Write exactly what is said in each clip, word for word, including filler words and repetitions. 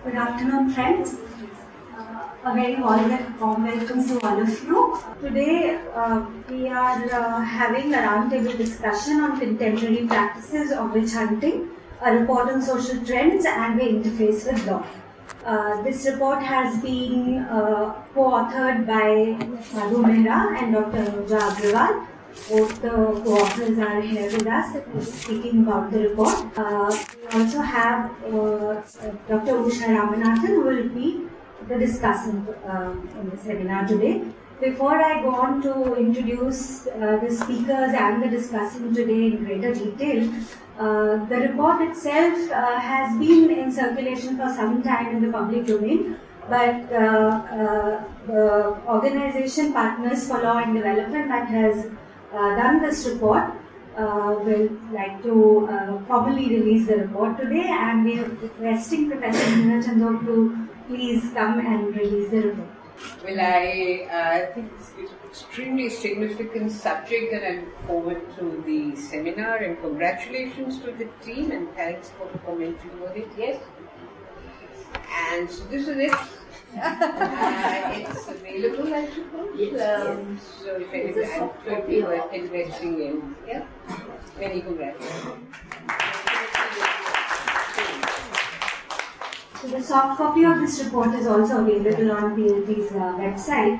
Good afternoon, friends. Uh, a very warm welcome to all of you. Today, uh, we are uh, having a roundtable discussion on contemporary practices of witch hunting, a report on social trends and the interface with law. Uh, this report has been uh, co-authored by Madhu Mehra and Doctor Anuja Agrawal. Both the co-authors are here with us speaking about the report. Uh, we also have uh, Doctor Usha Ramanathan, who will be the discussant uh, in the seminar today. Before I go on to introduce uh, the speakers and the discussant today in greater detail, uh, the report itself uh, has been in circulation for some time in the public domain, but uh, uh, the organization Partners for Law and Development that has Uh, done this report uh, will like to uh, formally release the report today, and we are requesting Professor Meena Chandok to please come and release the report. Well, I uh, think it's an extremely significant subject, and I look forward to the seminar, and congratulations to the team and thanks for commenting on it. Yes, and so this is it. uh, it's available, I suppose. Yes, um, yes. So if anybody is worth investing in, yeah, many congratulations. So the soft copy of this report is also available on P L D's uh, website.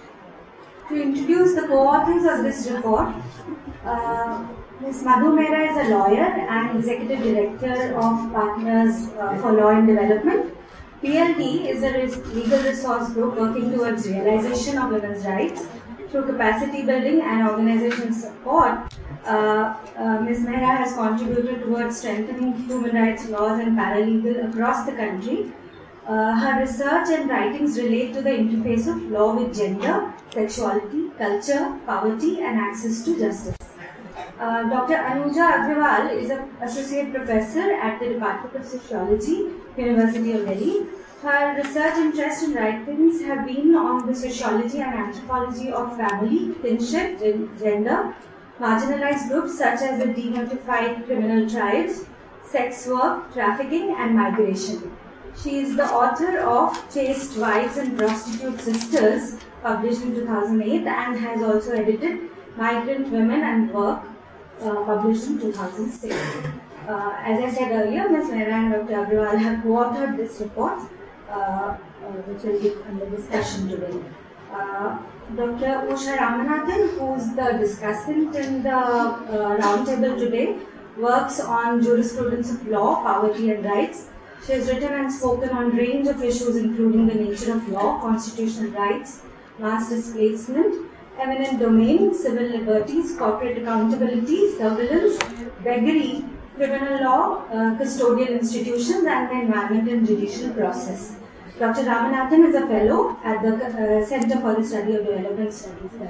To introduce the co-authors of this report, uh, Miz Madhu Mehra is a lawyer and executive director of Partners uh, for Law and Development. P L D is a legal resource group working towards realization of women's rights through capacity building and organization support. Uh, uh, Miz Mehra has contributed towards strengthening human rights laws and paralegal across the country. Uh, her research and writings relate to the interface of law with gender, sexuality, culture, poverty, and access to justice. Uh, Doctor Anuja Agrawal is an associate professor at the Department of Sociology, University of Delhi. Her research interests and writings have been on the sociology and anthropology of family, kinship, gender, marginalized groups such as the denotified criminal tribes, sex work, trafficking, and migration. She is the author of Chaste Wives and Prostitute Sisters, published in two thousand eight, and has also edited Migrant Women and Work, Uh, published in two thousand six. Uh, as I said earlier, Miz Mehra and Doctor Agrawal have co-authored this report, uh, uh, which will be under discussion today. Uh, Doctor Usha Ramanathan, who is the discussant in the uh, roundtable today, works on jurisprudence of law, poverty and rights. She has written and spoken on a range of issues including the nature of law, constitutional rights, mass displacement, eminent domain, civil liberties, corporate accountability, surveillance, beggary, criminal law, uh, custodial institutions, and the environment and judicial process. Doctor Ramanathan is a fellow at the uh, Center for the Study of Development Studies.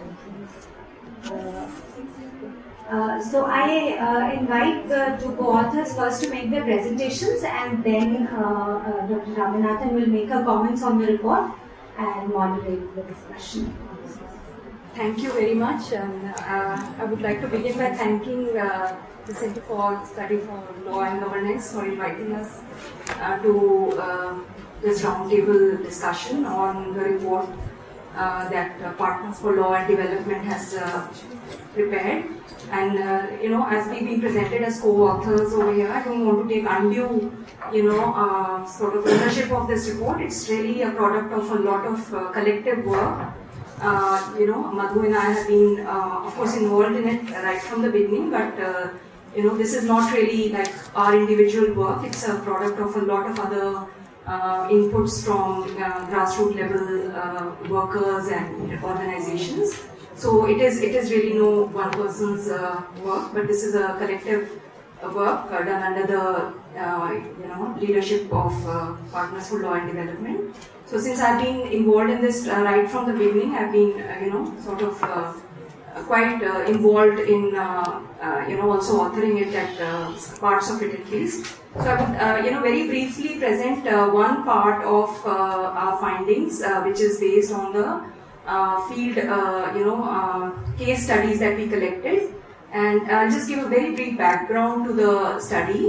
Uh, uh, so I uh, invite the two co-authors first to make their presentations, and then uh, uh, Doctor Ramanathan will make her comments on the report and moderate the discussion. Thank you very much, and uh, I would like to begin by thanking uh, the Center for Study for Law and Governance for inviting us uh, to uh, this roundtable discussion on the report uh, that uh, Partners for Law and Development has uh, prepared. And uh, you know, as we've been presented as co-authors over here, I don't want to take undue, you know, uh, sort of ownership of this report. It's really a product of a lot of uh, collective work. Uh, you know, Madhu and I have been, uh, of course, involved in it right from the beginning, but, uh, you know, this is not really like our individual work. It's a product of a lot of other uh, inputs from uh, grassroots level uh, workers and organizations. So it is, it is really no one person's uh, work, but this is a collective uh, work uh, done under the, uh, you know, leadership of uh, Partners for Law and Development. So since I've been involved in this uh, right from the beginning, I've been, uh, you know, sort of uh, quite uh, involved in, uh, uh, you know, also authoring it at uh, parts of it at least. So I would, uh, you know, very briefly present uh, one part of uh, our findings, uh, which is based on the uh, field, uh, you know, uh, case studies that we collected. And I'll just give a very brief background to the study.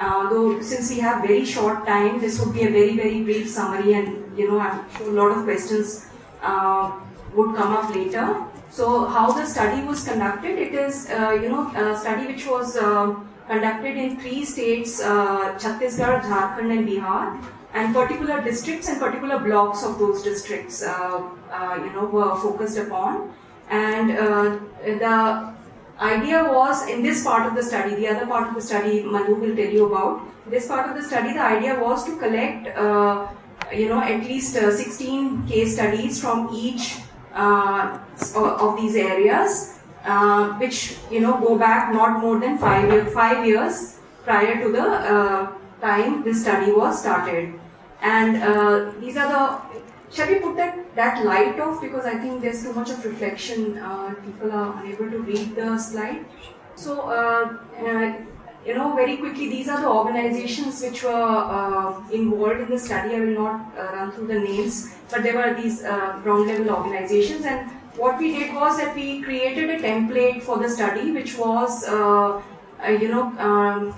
Uh, though since we have very short time, this would be a very very brief summary, and you know I'm sure a lot of questions uh, would come up later. So how the study was conducted? It is uh, you know a study which was uh, conducted in three states: uh, Chhattisgarh, Jharkhand, and Bihar, and particular districts and particular blocks of those districts uh, uh, you know were focused upon. And uh, the idea was, in this part of the study, the other part of the study Madhu will tell you about. This part of the study, the idea was to collect uh, you know at least uh, sixteen case studies from each uh, of these areas, uh, which you know go back not more than five, year, five years prior to the uh, time this study was started. And uh, these are the, shall we put that, that light off, because I think there's too much of reflection, uh, people are unable to read the slide. So, uh, uh, you know, very quickly, these are the organizations which were uh, involved in the study. I will not uh, run through the names, but there were these uh, ground level organizations, and what we did was that we created a template for the study, which was, uh, uh, you know, um,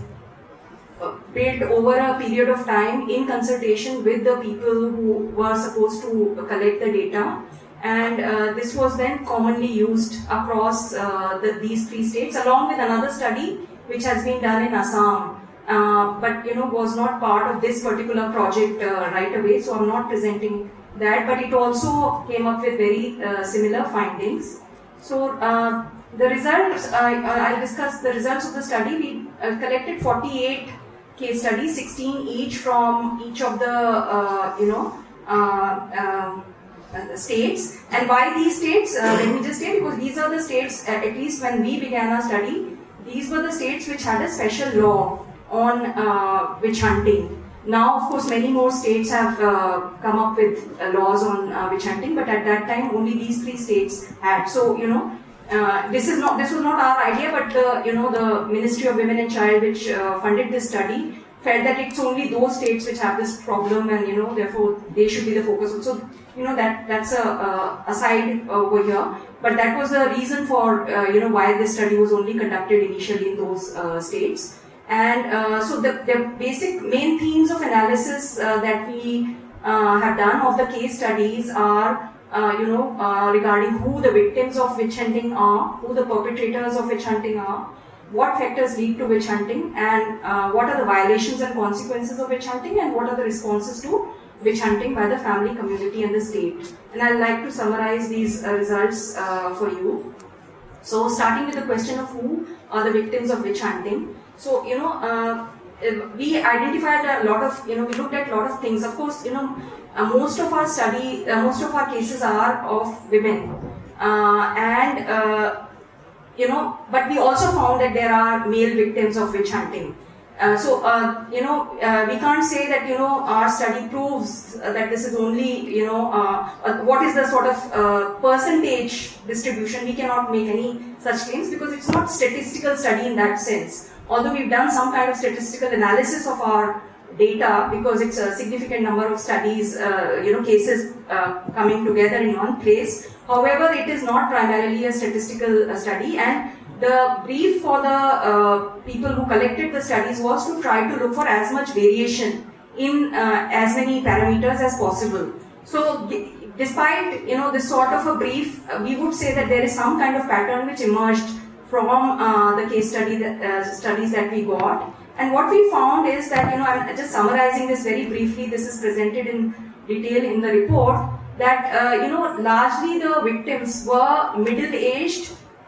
built over a period of time in consultation with the people who were supposed to collect the data, and uh, this was then commonly used across uh, the, these three states, along with another study which has been done in Assam, uh, but you know was not part of this particular project uh, right away, so I'm not presenting that, but it also came up with very uh, similar findings. So uh, the results, uh, I'll discuss the results of the study. We uh, collected forty-eight case studies, sixteen each from each of the uh, you know uh, um, uh, states. And why these states? Uh, let me just say, because these are the states, uh, at least when we began our study, these were the states which had a special law on uh, witch hunting. Now, of course, many more states have uh, come up with uh, laws on uh, witch hunting, but at that time, only these three states had. So, you know, uh, this is not this was not our idea, but the you know the Ministry of Women and Child, which uh, funded this study, felt that it's only those states which have this problem, and you know, therefore, they should be the focus. So, you know, that that's a uh, aside over here. But that was the reason for uh, you know why this study was only conducted initially in those uh, states. And uh, so the, the basic main themes of analysis uh, that we uh, have done of the case studies are, uh, you know, uh, regarding who the victims of witch hunting are, who the perpetrators of witch hunting are, what factors lead to witch hunting, and uh, what are the violations and consequences of witch hunting, and what are the responses to witch hunting by the family, community, and the state. And I'd like to summarize these uh, results uh, for you. So, starting with the question of who are the victims of witch hunting. So, you know, uh, we identified a lot of, you know, we looked at a lot of things. Of course, you know, uh, most of our study, uh, most of our cases are of women. Uh, and, uh, you know, but we also found that there are male victims of witch hunting. Uh, so, uh, you know, uh, we can't say that, you know, our study proves uh, that this is only, you know, uh, uh, what is the sort of uh, percentage distribution. We cannot make any such claims because it's not statistical study in that sense. Although we've done some kind of statistical analysis of our data because it's a significant number of studies, uh, you know, cases uh, coming together in one place. However, it is not primarily a statistical uh, study, and the brief for the uh, people who collected the studies was to try to look for as much variation in uh, as many parameters as possible. So, despite, you know, this sort of a brief, uh, we would say that there is some kind of pattern which emerged from uh, the case study that, uh, studies that we got. And what we found is that, you know, I'm just summarizing this very briefly, this is presented in detail in the report, that, uh, you know, largely the victims were middle-aged,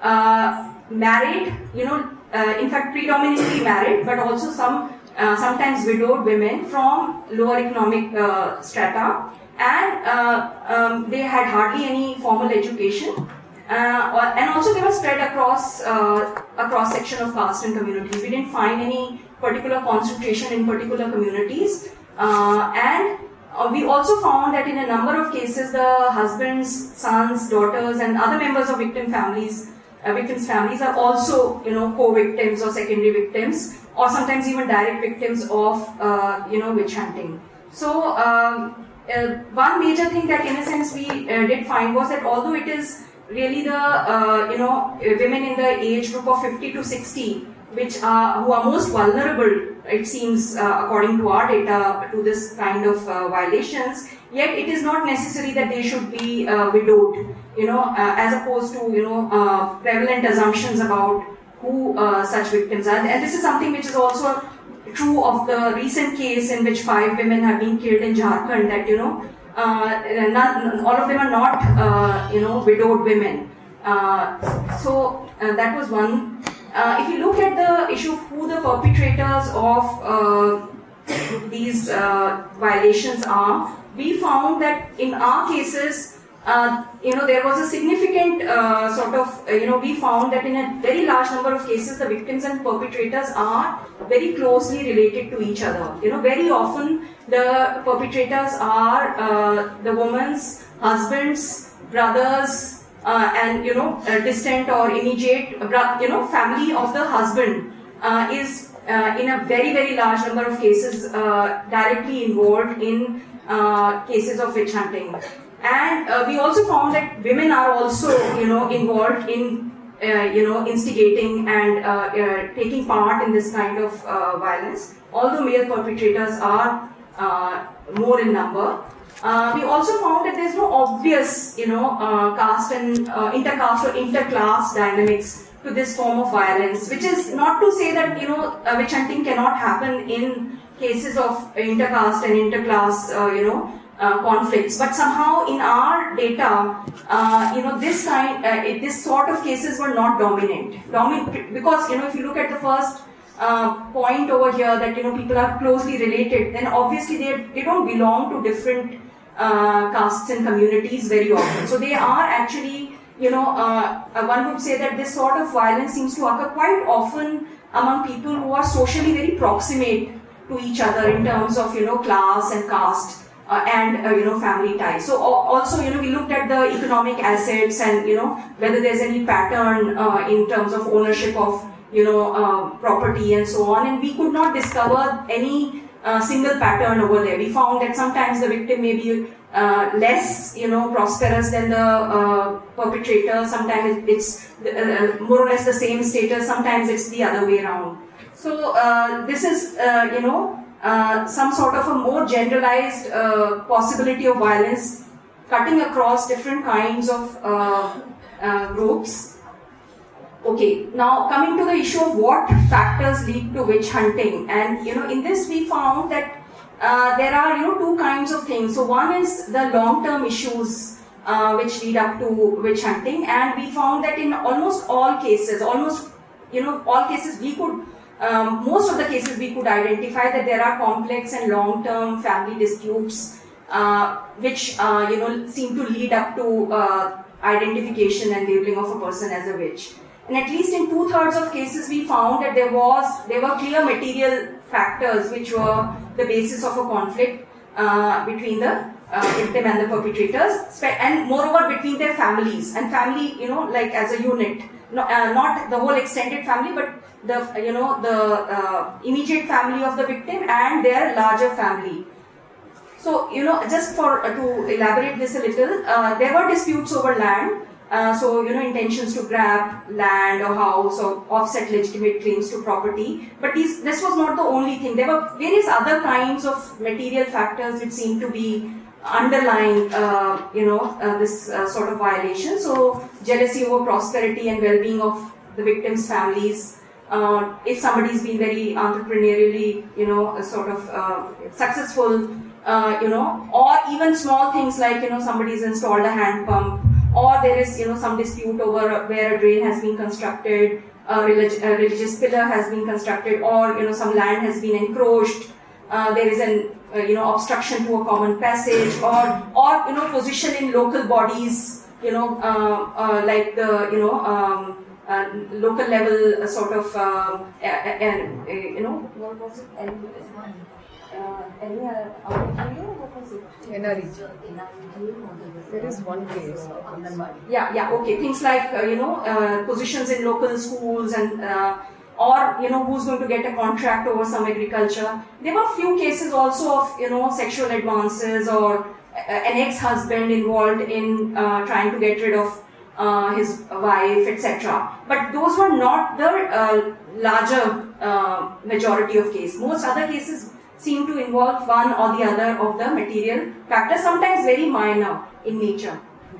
uh, married, you know, uh, in fact predominantly married, but also some, uh, sometimes widowed women from lower economic uh, strata, and uh, um, they had hardly any formal education. Uh, and also they were spread across uh, a cross section of caste and communities. We didn't find any particular concentration in particular communities. Uh, and uh, we also found that in a number of cases, the husbands, sons, daughters, and other members of victim families, uh, victims' families are also, you know, co-victims or secondary victims, or sometimes even direct victims of, uh, you know, witch hunting. So um, uh, one major thing that, in a sense, we uh, did find was that although it is really the, uh, you know, women in the age group of fifty to sixty which are who are most vulnerable, it seems, uh, according to our data, to this kind of uh, violations. Yet it is not necessary that they should be uh, widowed, you know, uh, as opposed to, you know, uh, prevalent assumptions about who uh, such victims are. And this is something which is also true of the recent case in which five women have been killed in Jharkhand, that, you know, uh, none, all of them are not, uh, you know, widowed women. Uh, so uh, that was one. Uh, if you look at the issue of who the perpetrators of uh, these uh, violations are, we found that in our cases, uh, you know, there was a significant uh, sort of, uh, you know, we found that in a very large number of cases, the victims and perpetrators are very closely related to each other. You know, very often the perpetrators are uh, the woman's husbands, brothers, uh, and, you know, uh, distant or immediate, you know, family of the husband uh, is uh, in a very, very large number of cases uh, directly involved in uh, cases of witch hunting. And uh, we also found that women are also, you know, involved in, uh, you know, instigating and uh, uh, taking part in this kind of uh, violence, although male perpetrators are uh, more in number. Uh, we also found that there's no obvious, you know, uh, caste and uh, intercaste or interclass dynamics to this form of violence, which is not to say that, you know, uh, witch hunting cannot happen in cases of intercaste and interclass, uh, you know, Uh, conflicts, but somehow in our data, uh, you know, this kind, uh, it, this sort of cases were not dominant. Domin- because, you know, if you look at the first uh, point over here, that, you know, people are closely related, then obviously they they don't belong to different uh, castes and communities very often. So they are actually, you know, uh, one would say that this sort of violence seems to occur quite often among people who are socially very proximate to each other in terms of, you know, class and caste. Uh, and uh, you know, family ties. So also, you know, we looked at the economic assets and, you know, whether there's any pattern uh, in terms of ownership of, you know, uh, property and so on, and we could not discover any uh, single pattern over there. We found that sometimes the victim may be uh, less, you know, prosperous than the uh, perpetrator. Sometimes it's uh, more or less the same status. Sometimes it's the other way around. So uh, this is, uh, you know, Uh, some sort of a more generalized uh, possibility of violence cutting across different kinds of uh, uh, groups. Okay, now coming to the issue of what factors lead to witch hunting, and, you know, in this we found that uh, there are, you know, two kinds of things. So one is the long-term issues uh, which lead up to witch hunting, and we found that in almost all cases, almost, you know, all cases we could Um, most of the cases we could identify that there are complex and long-term family disputes uh, which, uh, you know, seem to lead up to uh, identification and labeling of a person as a witch. And at least in two-thirds of cases we found that there was, there were clear material factors which were the basis of a conflict uh, between the uh, victim and the perpetrators, and moreover between their families, and family, you know, like as a unit. No, uh, not the whole extended family, but the, you know, the uh, immediate family of the victim and their larger family. So, you know, just for uh, to elaborate this a little, uh, there were disputes over land. Uh, so, you know, intentions to grab land or house or offset legitimate claims to property. But these, this was not the only thing. There were various other kinds of material factors which seemed to be underlying, uh, you know, uh, this uh, sort of violation. So, jealousy over prosperity and well-being of the victims' families. Uh, if somebody's been very entrepreneurially, you know, sort of uh, successful, uh, you know, or even small things like, you know, somebody's installed a hand pump, or there is, you know, some dispute over where a drain has been constructed, a, relig- a religious pillar has been constructed, or, you know, some land has been encroached. Uh, there is an uh, you know, obstruction to a common passage, or or you know, position in local bodies, you know, uh, uh, like the, you know, um, uh, local level uh, sort of uh, uh, uh, you know, what was it? Uh, any uh, what was it? N R E. There is one case. Yeah, yeah, okay. Things like uh, you know, uh, positions in local schools and. Uh, or, you know, who's going to get a contract over some agriculture. There were few cases also of, you know, sexual advances, or uh, an ex-husband involved in uh, trying to get rid of uh, his wife, et cetera. But those were not the uh, larger uh, majority of cases. Most other cases seem to involve one or the other of the material factors, sometimes very minor in nature.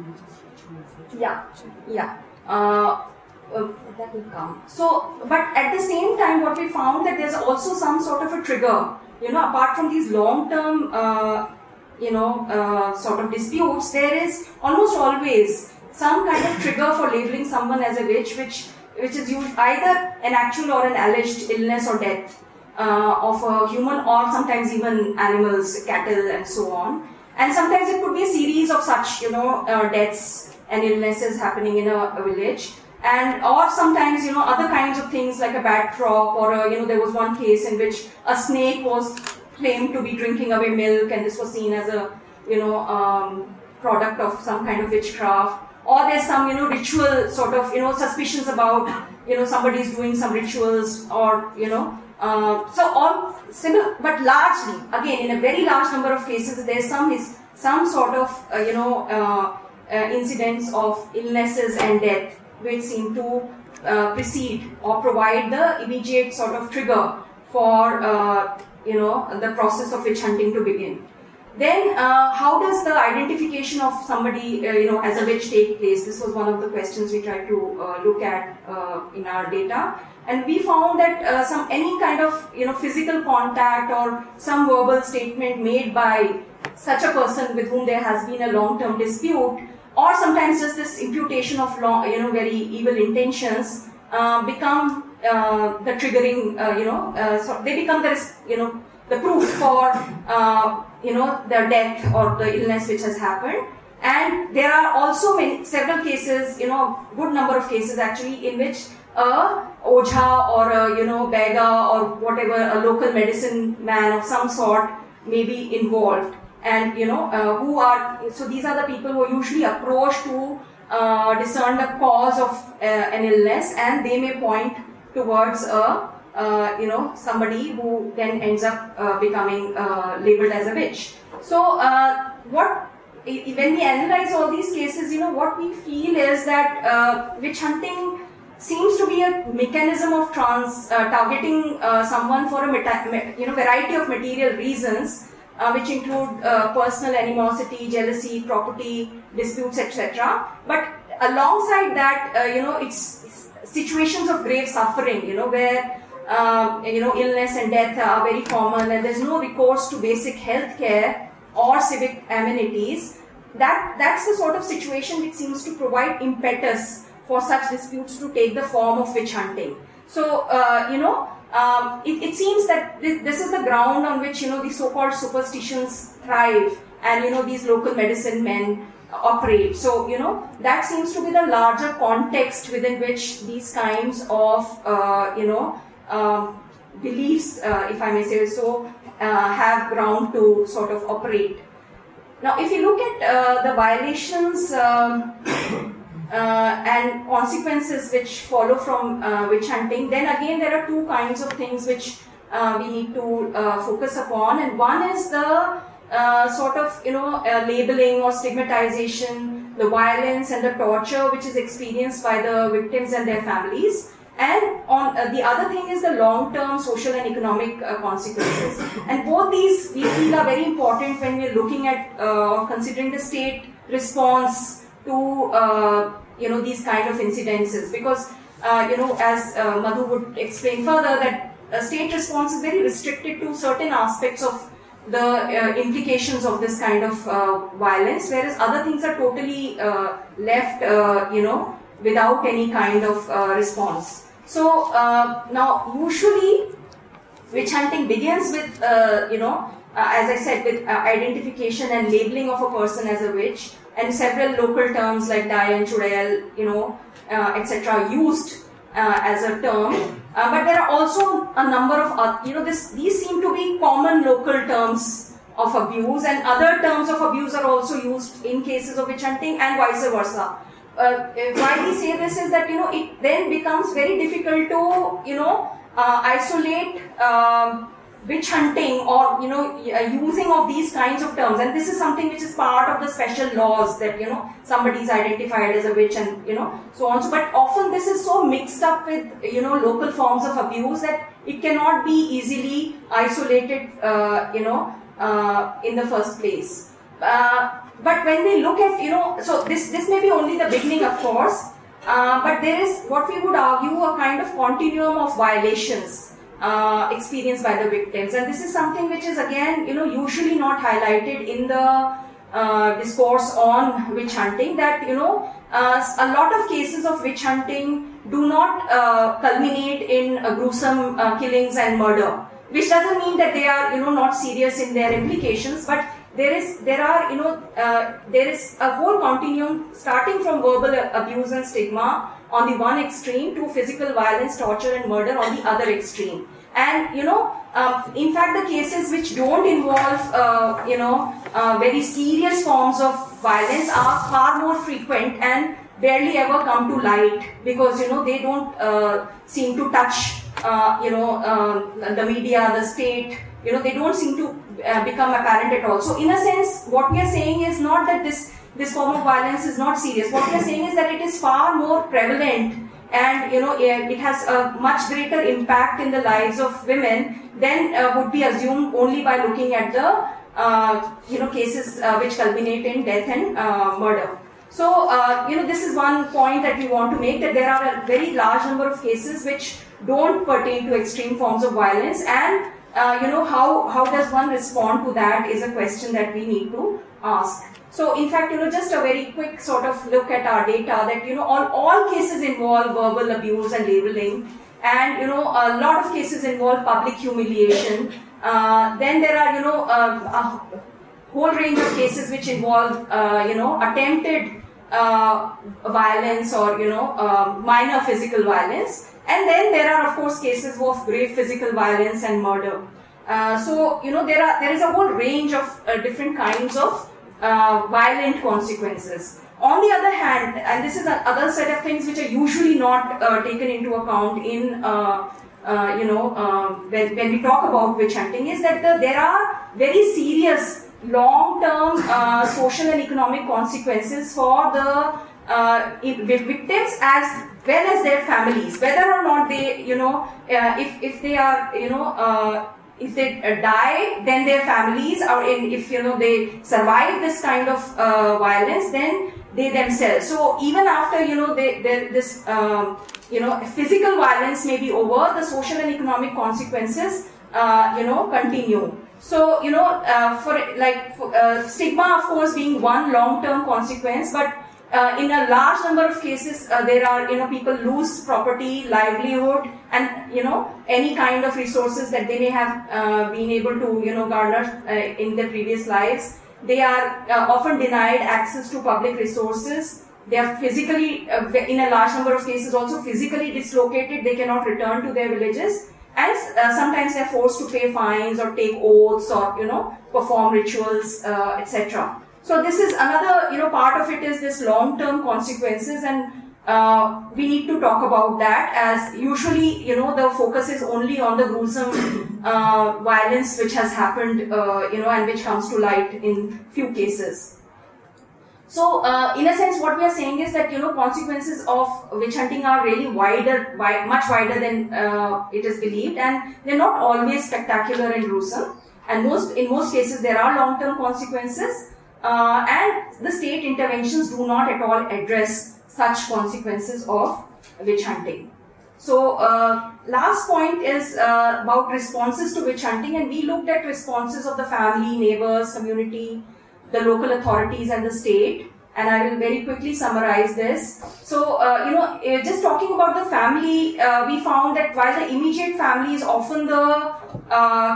Yeah, yeah. Uh, uh, that will come. So, but at the same time, what we found that there's also some sort of a trigger. You know, apart from these long-term, uh, you know, uh, sort of disputes, there is almost always some kind of trigger for labeling someone as a witch, which which is used either an actual or an alleged illness or death uh, of a human, or sometimes even animals, cattle, and so on. And sometimes it could be a series of such, you know, uh, deaths and illnesses happening in a, a village. And or sometimes, you know, other kinds of things like a bad crop, or a, you know, there was one case in which a snake was claimed to be drinking away milk, and this was seen as a, you know, um, product of some kind of witchcraft. Or there's some, you know, ritual sort of, you know, suspicions about, you know, somebody's doing some rituals, or, you know, uh, so all similar, but largely, again, in a very large number of cases, there's some is some sort of, uh, you know, uh, uh, incidents of illnesses and death, which seem to uh, precede or provide the immediate sort of trigger for, uh, you know, the process of witch hunting to begin. Then, uh, how does the identification of somebody, uh, you know, as a witch take place? This was one of the questions we tried to uh, look at uh, in our data. And we found that uh, some any kind of, you know, physical contact or some verbal statement made by such a person with whom there has been a long-term dispute, or sometimes just this imputation of long, you know, very evil intentions, uh, become uh, the triggering, uh, you know, uh, so they become the, you know, the proof for, uh, you know, the death or the illness which has happened. And there are also many, several cases, you know, good number of cases actually, in which a ojha or a, you know, bega or whatever, a local medicine man of some sort may be involved. And, you know, uh, who are, so these are the people who are usually approached to uh, discern the cause of uh, an illness, and they may point towards a, uh, you know, somebody who then ends up uh, becoming uh, labeled as a witch. So, uh, what, when we analyze all these cases, you know, what we feel is that uh, witch hunting seems to be a mechanism of trans, uh, targeting uh, someone for a meta, you know, variety of material reasons, Uh, which include uh, personal animosity, jealousy, property disputes, et cetera. But alongside that, uh, you know, it's, it's situations of grave suffering, you know, where uh, you know, illness and death are very common, and there's no recourse to basic health care or civic amenities. That that's the sort of situation which seems to provide impetus for such disputes to take the form of witch hunting. So, uh, you know. Um, it, it seems that this, this is the ground on which, you know, the so-called superstitions thrive, and, you know, these local medicine men operate. So, you know, that seems to be the larger context within which these kinds of, uh, you know, um, beliefs, uh, if I may say so, uh, have ground to sort of operate. Now, if you look at uh, the violations um, Uh, and consequences which follow from uh, witch hunting, then again there are two kinds of things which uh, we need to uh, focus upon, and one is the uh, sort of, you know, uh, labeling or stigmatization, the violence and the torture which is experienced by the victims and their families, and on uh, the other thing is the long-term social and economic uh, consequences. And both these we feel are very important when we are looking at uh, considering the state response to, uh, you know, these kind of incidences, because, uh, you know, as uh, Madhu would explain further, that a state response is very restricted to certain aspects of the uh, implications of this kind of uh, violence, whereas other things are totally uh, left, uh, you know, without any kind of uh, response. So, uh, now, usually, witch hunting begins with, uh, you know, uh, as I said, with uh, identification and labeling of a person as a witch, and several local terms like Dai and Chudail, you know, uh, et cetera, used uh, as a term. Uh, but there are also a number of, uh, you know, this, these seem to be common local terms of abuse, and other terms of abuse are also used in cases of witch hunting, and vice versa. Uh, why we say this is that, you know, it then becomes very difficult to, you know, uh, isolate um, witch hunting or, you know, using of these kinds of terms, and this is something which is part of the special laws that, you know, somebody is identified as a witch and, you know, so on. So, but often this is so mixed up with, you know, local forms of abuse that it cannot be easily isolated, uh, you know, uh, in the first place. Uh, but when we look at, you know, so this, this may be only the beginning, of course, uh, but there is what we would argue a kind of continuum of violations Uh, experienced by the victims, and this is something which is again, you know, usually not highlighted in the uh, discourse on witch hunting. That, you know, uh, a lot of cases of witch hunting do not uh, culminate in uh, gruesome uh, killings and murder, which doesn't mean that they are, you know, not serious in their implications, but there is, there are, you know, uh, there is a whole continuum starting from verbal abuse and stigma on the one extreme to physical violence, torture and murder on the other extreme. And, you know, um, in fact, the cases which don't involve, uh, you know, uh, very serious forms of violence are far more frequent and barely ever come to light because, you know, they don't uh, seem to touch, uh, you know, uh, the media, the state, you know, they don't seem to uh, become apparent at all. So, in a sense, what we are saying is not that this this form of violence is not serious. What we are saying is that it is far more prevalent and, you know, it has a much greater impact in the lives of women than uh, would be assumed only by looking at the, uh, you know, cases uh, which culminate in death and uh, murder. So, uh, you know, this is one point that we want to make, that there are a very large number of cases which don't pertain to extreme forms of violence, and, uh, you know, how, how does one respond to that is a question that we need to ask. So, in fact, you know, just a very quick sort of look at our data that, you know, all, all cases involve verbal abuse and labeling, and, you know, a lot of cases involve public humiliation. Uh, then there are, you know, uh, a whole range of cases which involve, uh, you know, attempted uh, violence or, you know, uh, minor physical violence. And then there are, of course, cases of grave physical violence and murder. Uh, so, you know, there are there is a whole range of uh, different kinds of Uh, violent consequences. On the other hand, and this is another set of things which are usually not uh, taken into account in, uh, uh, you know, uh, when, when we talk about witch hunting, is that the, there are very serious long-term uh, social and economic consequences for the uh, victims as well as their families, whether or not they, you know, uh, if, if they are, you know, uh, if they uh, die, then their families, or in, if, you know, they survive this kind of uh, violence, then they themselves. So even after, you know, they, they, this, um, you know, physical violence may be over, the social and economic consequences, uh, you know, continue. So, you know, uh, for like for, uh, stigma, of course, being one long-term consequence, but Uh, in a large number of cases, uh, there are, you know, people lose property, livelihood, and, you know, any kind of resources that they may have uh, been able to, you know, garner uh, in their previous lives. They are uh, often denied access to public resources. They are physically, uh, in a large number of cases, also physically dislocated. They cannot return to their villages, and uh, sometimes they are forced to pay fines or take oaths or, you know, perform rituals, uh, et cetera. So this is another, you know, part of it is this long-term consequences, and uh, we need to talk about that, as usually, you know, the focus is only on the gruesome uh, violence which has happened, uh, you know, and which comes to light in few cases. So, uh, in a sense, what we are saying is that, you know, consequences of witch hunting are really wider, wide, much wider than uh, it is believed, and they're not always spectacular and gruesome. And most, in most cases, there are long-term consequences. Uh, and the state interventions do not at all address such consequences of witch hunting. So, uh, last point is uh, about responses to witch hunting, and we looked at responses of the family, neighbors, community, the local authorities and the state, and I will very quickly summarize this. So, uh, you know, just talking about the family, uh, we found that while the immediate family is often the uh,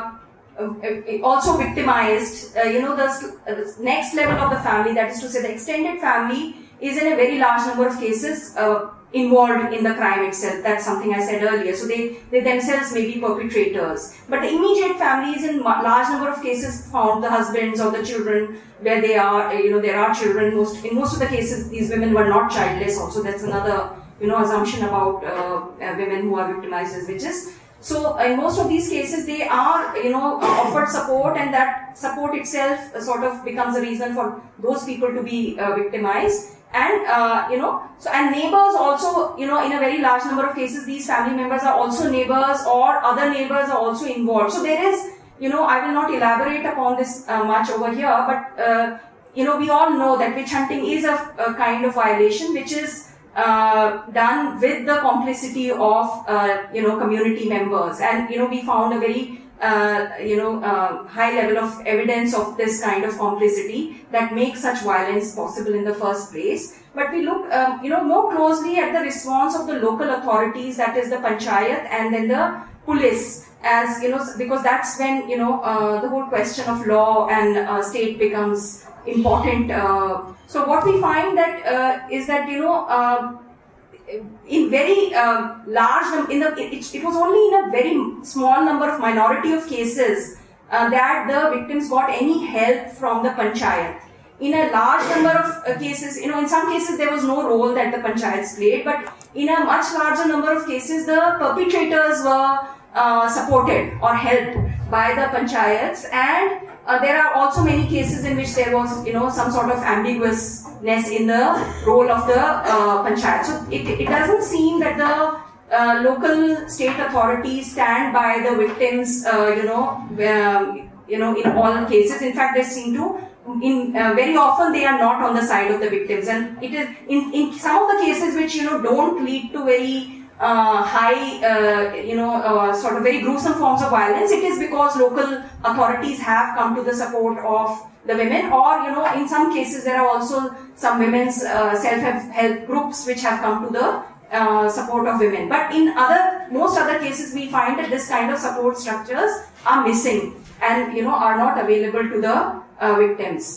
also victimized, uh, you know, the uh, next level of the family, that is to say the extended family, is in a very large number of cases uh, involved in the crime itself. That's something I said earlier. So they, they themselves may be perpetrators. But the immediate family is in large number of cases found the husbands or the children, where they are, you know, there are children. Most, in most of the cases, these women were not childless also. That's another, you know, assumption about uh, uh, women who are victimized as witches. So in most of these cases, they are, you know, offered support, and that support itself sort of becomes a reason for those people to be uh, victimized. And, uh, you know, so, and neighbors also, you know, in a very large number of cases, these family members are also neighbors, or other neighbors are also involved. So there is, you know, I will not elaborate upon this uh, much over here, but, uh, you know, we all know that witch hunting is a, a kind of violation which is uh, done with the complicity of, uh, you know, community members. And, you know, we found a very, uh, you know, uh, high level of evidence of this kind of complicity that makes such violence possible in the first place. But we look, um, you know, more closely at the response of the local authorities, that is the panchayat, and then the police. As you know, because that's when, you know, uh, the whole question of law and uh, state becomes important. Uh, so what we find that uh, is that, you know, uh, in very uh, large, in the it, it was only in a very small number of minority of cases uh, that the victims got any help from the panchayat. In a large number of uh, cases, you know, in some cases there was no role that the panchayats played, but in a much larger number of cases, the perpetrators were Uh, supported or helped by the panchayats. And uh, there are also many cases in which there was, you know, some sort of ambiguousness in the role of the uh, panchayat. So it, it doesn't seem that the uh, local state authorities stand by the victims, uh, you know, um, you know, in all cases. In fact, they seem to, in uh, very often they are not on the side of the victims. And it is in, in some of the cases which, you know, don't lead to very Uh, high, uh, you know, uh, sort of very gruesome forms of violence, it is because local authorities have come to the support of the women, or, you know, in some cases there are also some women's uh, self-help groups which have come to the uh, support of women. But in other, most other cases, we find that this kind of support structures are missing and, you know, are not available to the uh, victims.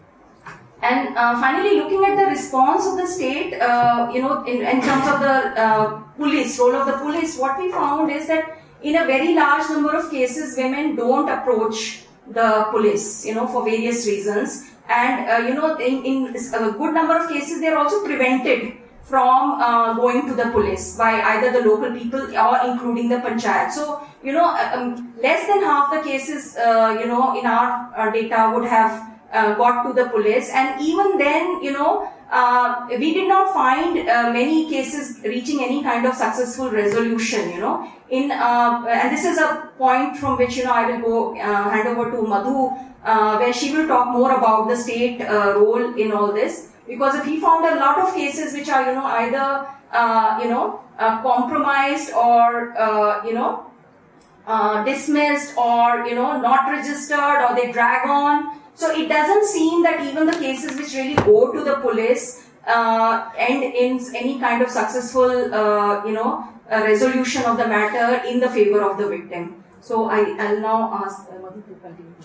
And uh, finally, looking at the response of the state, uh, you know, in, in terms of the uh, police, role of the police, what we found is that in a very large number of cases, women don't approach the police, you know, for various reasons. And, uh, you know, in, in a good number of cases, they are also prevented from uh, going to the police by either the local people or including the panchayat. So, you know, um, less than half the cases, uh, you know, in our, our data would have Uh, got to the police, and even then, you know, uh, we did not find uh, many cases reaching any kind of successful resolution, you know. In uh, and this is a point from which, you know, I will go uh, hand over to Madhu, uh, where she will talk more about the state uh, role in all this, because we found a lot of cases which are, you know, either uh, you know uh, compromised or uh, you know uh, dismissed, or, you know, not registered, or they drag on. So it doesn't seem that even the cases which really go to the police uh, end in any kind of successful, uh, you know, uh, resolution of the matter in the favor of the victim. So I, I'll now ask uh, Madhu to continue.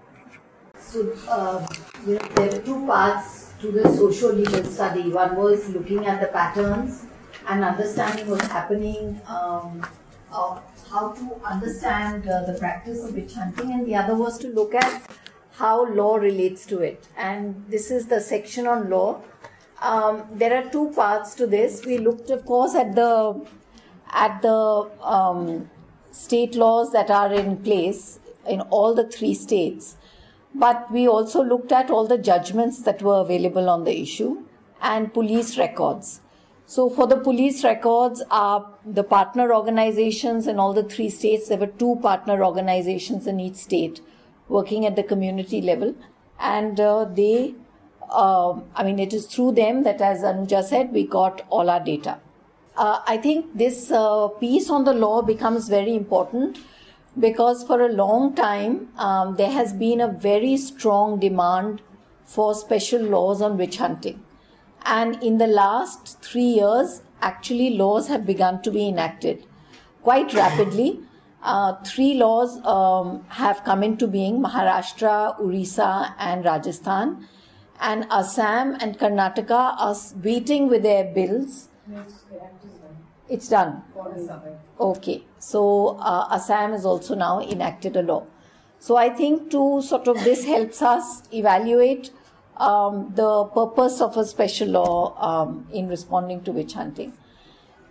So, uh, you know, there were two parts to the socio-legal study. One was looking at the patterns and understanding what's happening, um, uh, how to understand uh, the practice of witch hunting, and the other was to look at how law relates to it. And this is the section on law. Um, there are two parts to this. We looked, of course, at the at the um, state laws that are in place in all the three states, but we also looked at all the judgments that were available on the issue and police records. So for the police records, uh, the partner organizations in all the three states, there were two partner organizations in each state working at the community level, and uh, they, uh, I mean, it is through them that, as Anuja said, we got all our data. Uh, I think this uh, piece on the law becomes very important because for a long time um, there has been a very strong demand for special laws on witch hunting. And in the last three years, actually laws have begun to be enacted quite rapidly. Uh, three laws um, have come into being: Maharashtra, Orissa and Rajasthan. And Assam and Karnataka are waiting with their bills. Yes, the act is done. It's done? Okay. So uh, Assam has also now enacted a law. So I think to sort of this helps us evaluate um, the purpose of a special law um, in responding to witch hunting.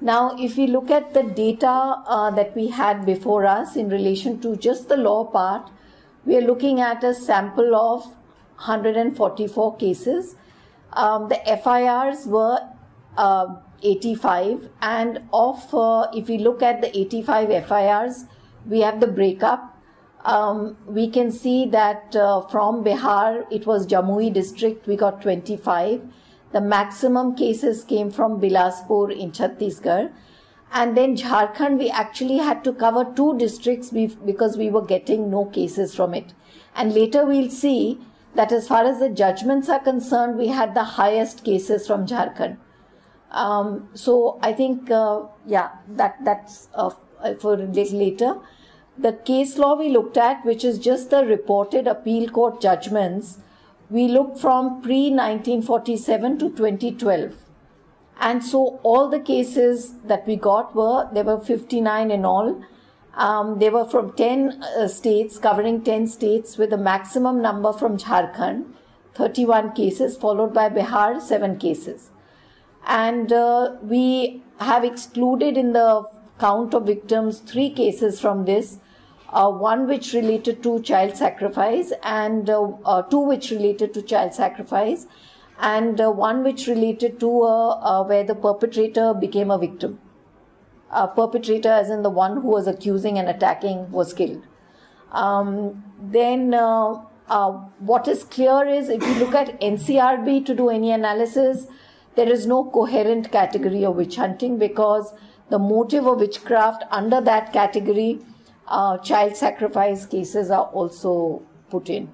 Now, if we look at the data uh, that we had before us in relation to just the law part, we are looking at a sample of one hundred forty-four cases. Um, the F I Rs were uh, eighty-five, and of, uh, if we look at the eighty-five F I Rs, we have the breakup. Um, we can see that uh, from Bihar, it was Jamui district, we got twenty-five. The maximum cases came from Bilaspur in Chhattisgarh. And then Jharkhand, we actually had to cover two districts because we were getting no cases from it. And later we'll see that as far as the judgments are concerned, we had the highest cases from Jharkhand. Um, so I think, uh, yeah, that that's uh, for a little later. The case law we looked at, which is just the reported appeal court judgments, we looked from pre nineteen forty-seven to twenty twelve. And so all the cases that we got were, there were fifty-nine in all. Um, they were from ten uh, states, covering ten states, with a maximum number from Jharkhand, thirty-one cases, followed by Bihar, seven cases. And uh, we have excluded in the count of victims three cases from this. Uh, one which related to child sacrifice, and uh, uh, two which related to child sacrifice, and uh, one which related to uh, uh, where the perpetrator became a victim. Uh, perpetrator, as in the one who was accusing and attacking, was killed. Um, then uh, uh, what is clear is, if you look at N C R B to do any analysis, there is no coherent category of witch hunting, because the motive of witchcraft under that category, Uh, child sacrifice cases are also put in.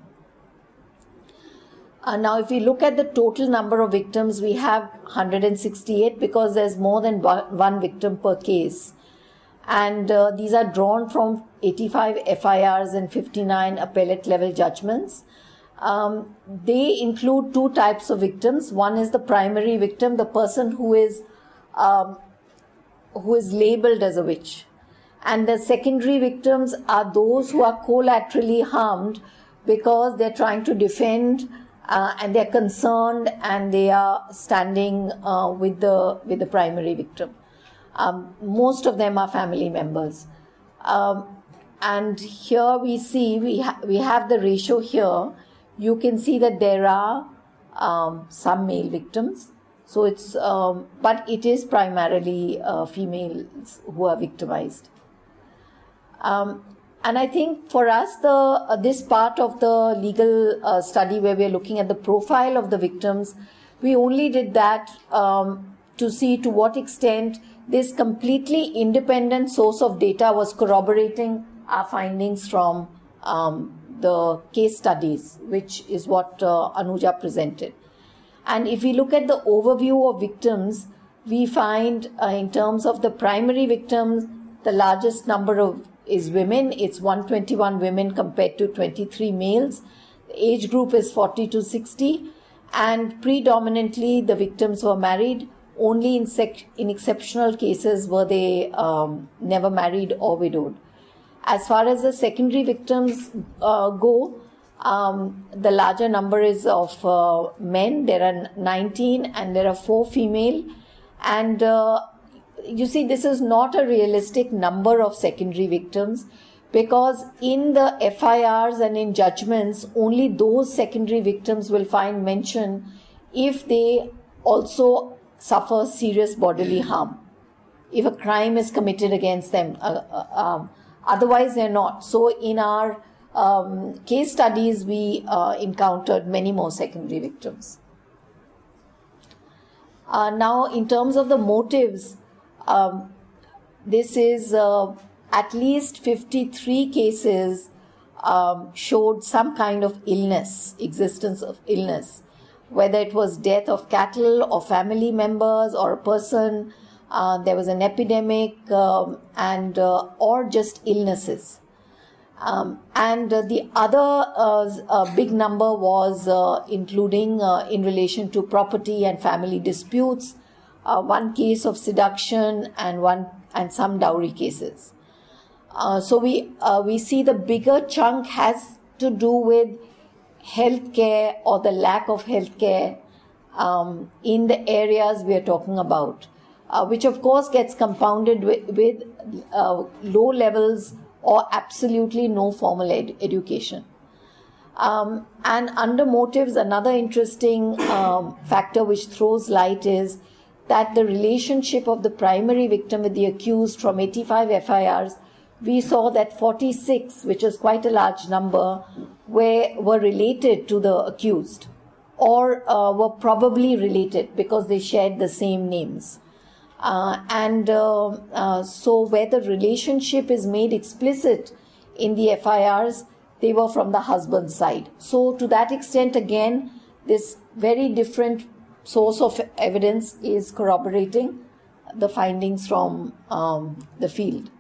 Uh, now, if we look at the total number of victims, we have one hundred sixty-eight, because there's more than one victim per case. And uh, these are drawn from eighty-five F I Rs and fifty-nine appellate level judgments. Um, they include two types of victims. One is the primary victim, the person who is um, who is labeled as a witch. And the secondary victims are those who are collaterally harmed because they're trying to defend uh, and they're concerned and they are standing uh, with the with the primary victim. Um, most of them are family members. Um, and here we see, we, ha- we have the ratio here. You can see that there are um, some male victims. So it's, um, but it is primarily uh, females who are victimized. Um, and I think for us, the uh, this part of the legal uh, study where we're looking at the profile of the victims, we only did that um, to see to what extent this completely independent source of data was corroborating our findings from um, the case studies, which is what uh, Anuja presented. And if we look at the overview of victims, we find uh, in terms of the primary victims, the largest number of is women. It's one hundred twenty-one women compared to twenty-three males. The age group is forty to sixty, and predominantly the victims were married. Only in, sec- in exceptional cases were they um, never married or widowed. As far as the secondary victims uh, go, um, the larger number is of uh, men. There are nineteen, and there are four female. And uh, you see, this is not a realistic number of secondary victims, because in the F I Rs and in judgments, only those secondary victims will find mention if they also suffer serious bodily harm, if a crime is committed against them. Uh, uh, um, otherwise, they're not. So in our um, case studies, we uh, encountered many more secondary victims. Uh, now, in terms of the motives, Um, this is uh, at least fifty-three cases um, showed some kind of illness, existence of illness, whether it was death of cattle or family members or a person, uh, there was an epidemic um, and uh, or just illnesses. Um, and uh, the other uh, uh, big number was uh, including uh, in relation to property and family disputes. Uh, one case of seduction and one and some dowry cases. Uh, so we uh, we see the bigger chunk has to do with healthcare or the lack of healthcare um, in the areas we are talking about. uh, which of course gets compounded with, with uh, low levels or absolutely no formal ed- education. Um, and under motives, another interesting um, factor which throws light is that the relationship of the primary victim with the accused from eighty-five F I Rs, we saw that forty-six, which is quite a large number, were, were related to the accused or uh, were probably related because they shared the same names. Uh, and uh, uh, so where the relationship is made explicit in the F I Rs, they were from the husband's side. So to that extent, again, this very different source of evidence is corroborating the findings from um, the field.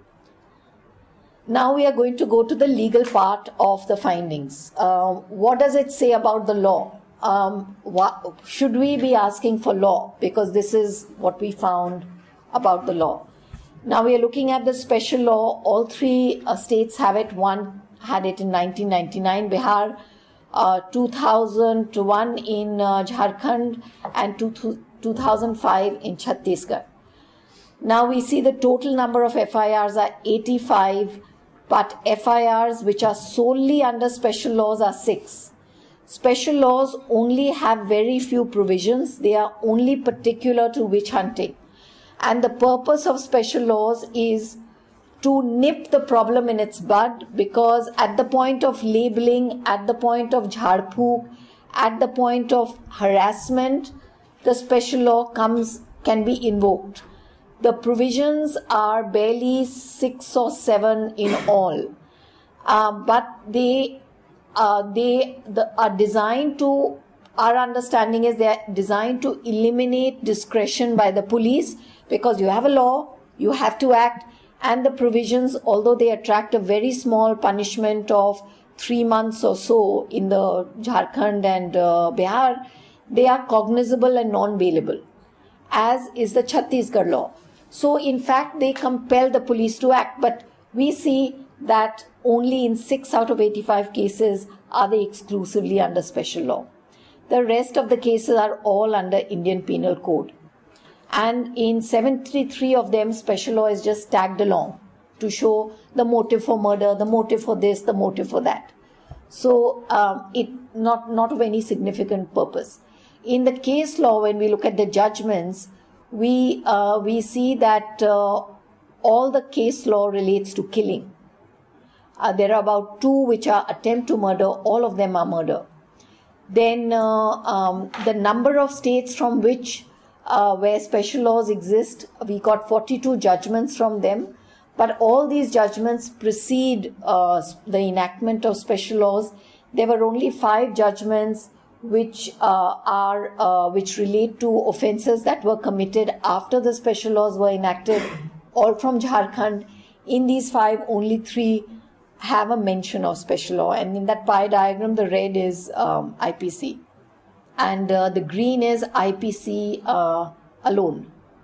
Now we are going to go to the legal part of the findings. Uh, what does it say about the law? Um, what, should we be asking for law? Because this is what we found about the law. Now we are looking at the special law. All three uh, states have it. One had it in nineteen ninety-nine, Bihar, uh, two thousand one in uh, Jharkhand, and two, two thousand five in Chhattisgarh. Now we see the total number of F I Rs are eighty-five, but F I Rs which are solely under special laws are six. Special laws only have very few provisions. They are only particular to witch hunting. And the purpose of special laws is to nip the problem in its bud, because at the point of labeling, at the point of jhar-phook, at the point of harassment, the special law comes, can be invoked. The provisions are barely six or seven in all, uh, but they uh, they the, are designed to, our understanding is they are designed to eliminate discretion by the police, because you have a law, you have to act. And the provisions, although they attract a very small punishment of three months or so in the Jharkhand and uh, Bihar, they are cognizable and non-bailable, as is the Chhattisgarh law. So, in fact, they compel the police to act. But we see that only in six out of eighty-five cases are they exclusively under special law. The rest of the cases are all under Indian Penal Code. And in seventy-three of them, special law is just tagged along to show the motive for murder, the motive for this, the motive for that. So um, it not, not of any significant purpose. In the case law, when we look at the judgments, we, uh, we see that uh, all the case law relates to killing. Uh, there are about two which are attempt to murder, all of them are murder. Then uh, um, the number of states from which Uh, where special laws exist, we got forty-two judgments from them, but all these judgments precede uh, the enactment of special laws. There were only five judgments which uh, are uh, which relate to offences that were committed after the special laws were enacted, all from Jharkhand. In these five, only three have a mention of special law, and in that pie diagram, the red is um, I P C. And uh, the green is I P C uh, alone.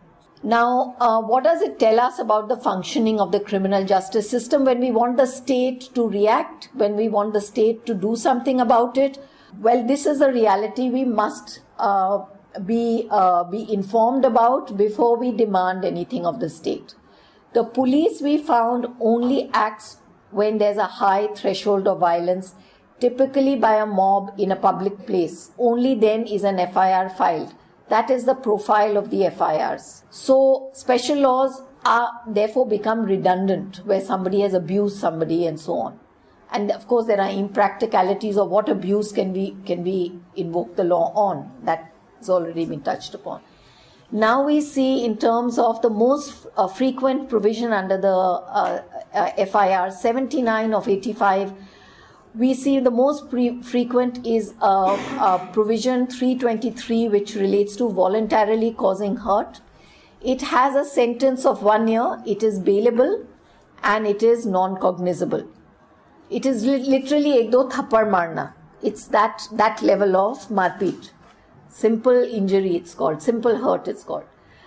Now, uh, what does it tell us about the functioning of the criminal justice system when we want the state to react, when we want the state to do something about it? Well, this is a reality we must uh, be, uh, be informed about before we demand anything of the state. The police, we found, only acts when there's a high threshold of violence, typically by a mob in a public place. Only then is an F I R filed. That is the profile of the F I Rs. So special laws are therefore become redundant, where somebody has abused somebody and so on. And of course there are impracticalities of what abuse can we can we invoke the law on. That has already been touched upon. Now we see in terms of the most uh, frequent provision under the uh, uh, F I R, seventy-nine of eighty-five, we see the most pre- frequent is uh, uh, provision three twenty-three, which relates to voluntarily causing hurt. It has a sentence of one year, it is bailable, and it is non-cognizable. It is li- literally ek do thappad marna. It's that, that level of marpeet. Simple injury it's called, simple hurt it's called.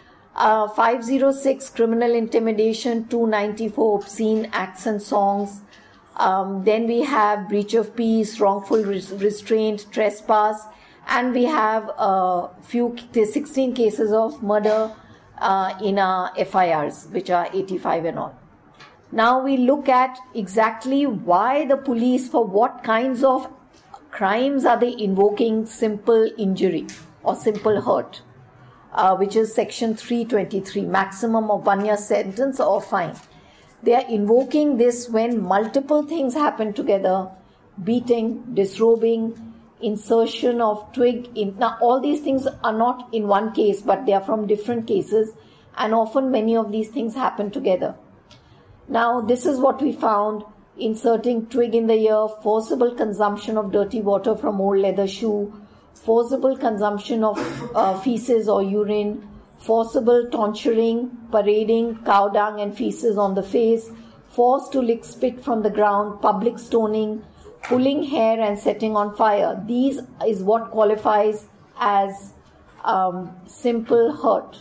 Uh, five oh six, criminal intimidation, two ninety-four, obscene acts and songs. Um, then we have breach of peace, wrongful res- restraint, trespass, and we have a uh, few, sixteen cases of murder, uh, in our F I Rs, which are eighty-five and all. Now we look at exactly why the police, for what kinds of crimes are they invoking simple injury or simple hurt, uh, which is section three twenty-three, maximum of one year sentence or fine. They are invoking this when multiple things happen together: beating, disrobing, insertion of twig. In, now all these things are not in one case, but they are from different cases, and often many of these things happen together. Now this is what we found: inserting twig in the ear, forcible consumption of dirty water from old leather shoe, forcible consumption of uh, feces or urine, forcible tonsuring, parading cow dung and feces on the face, force to lick spit from the ground, public stoning, pulling hair and setting on fire. These is what qualifies as um, simple hurt.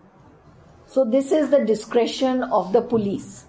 So this is the discretion of the police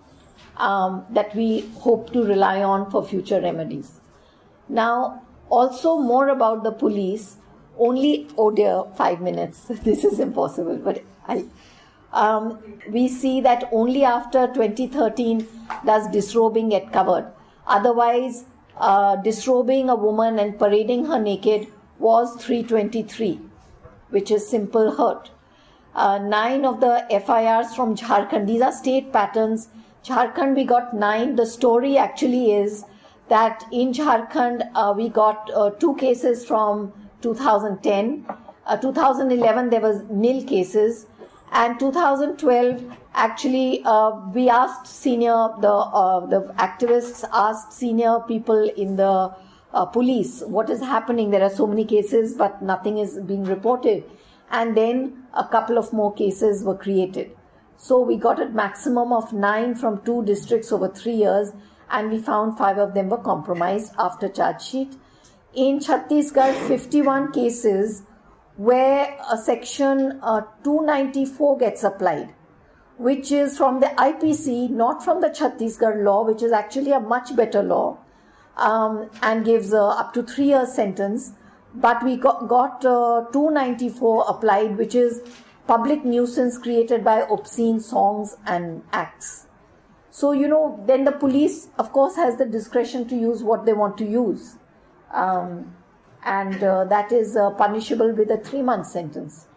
um, that we hope to rely on for future remedies. Now, also more about the police. Only, oh dear, five minutes. This is impossible, but I... Um, we see that only after twenty thirteen does disrobing get covered. Otherwise, uh, disrobing a woman and parading her naked was three twenty-three, which is simple hurt. Uh, nine of the F I Rs from Jharkhand, these are state patterns. Jharkhand, we got nine. The story actually is that in Jharkhand, uh, we got uh, two cases from two thousand ten. Uh, two thousand eleven, there was nil cases. And two thousand twelve, actually, uh, we asked senior, the uh, the activists asked senior people in the uh, police, what is happening? There are so many cases, but nothing is being reported. And then a couple of more cases were created. So we got a maximum of nine from two districts over three years, and we found five of them were compromised after charge sheet. In Chhattisgarh, fifty-one cases where a section uh, two ninety-four gets applied, which is from the I P C, not from the Chhattisgarh law, which is actually a much better law, um, and gives uh, up to three years sentence. But we got, got uh, two ninety-four applied, which is public nuisance created by obscene songs and acts. So, you know, then the police, of course, has the discretion to use what they want to use. Um, and uh, that is uh, punishable with a three-month sentence.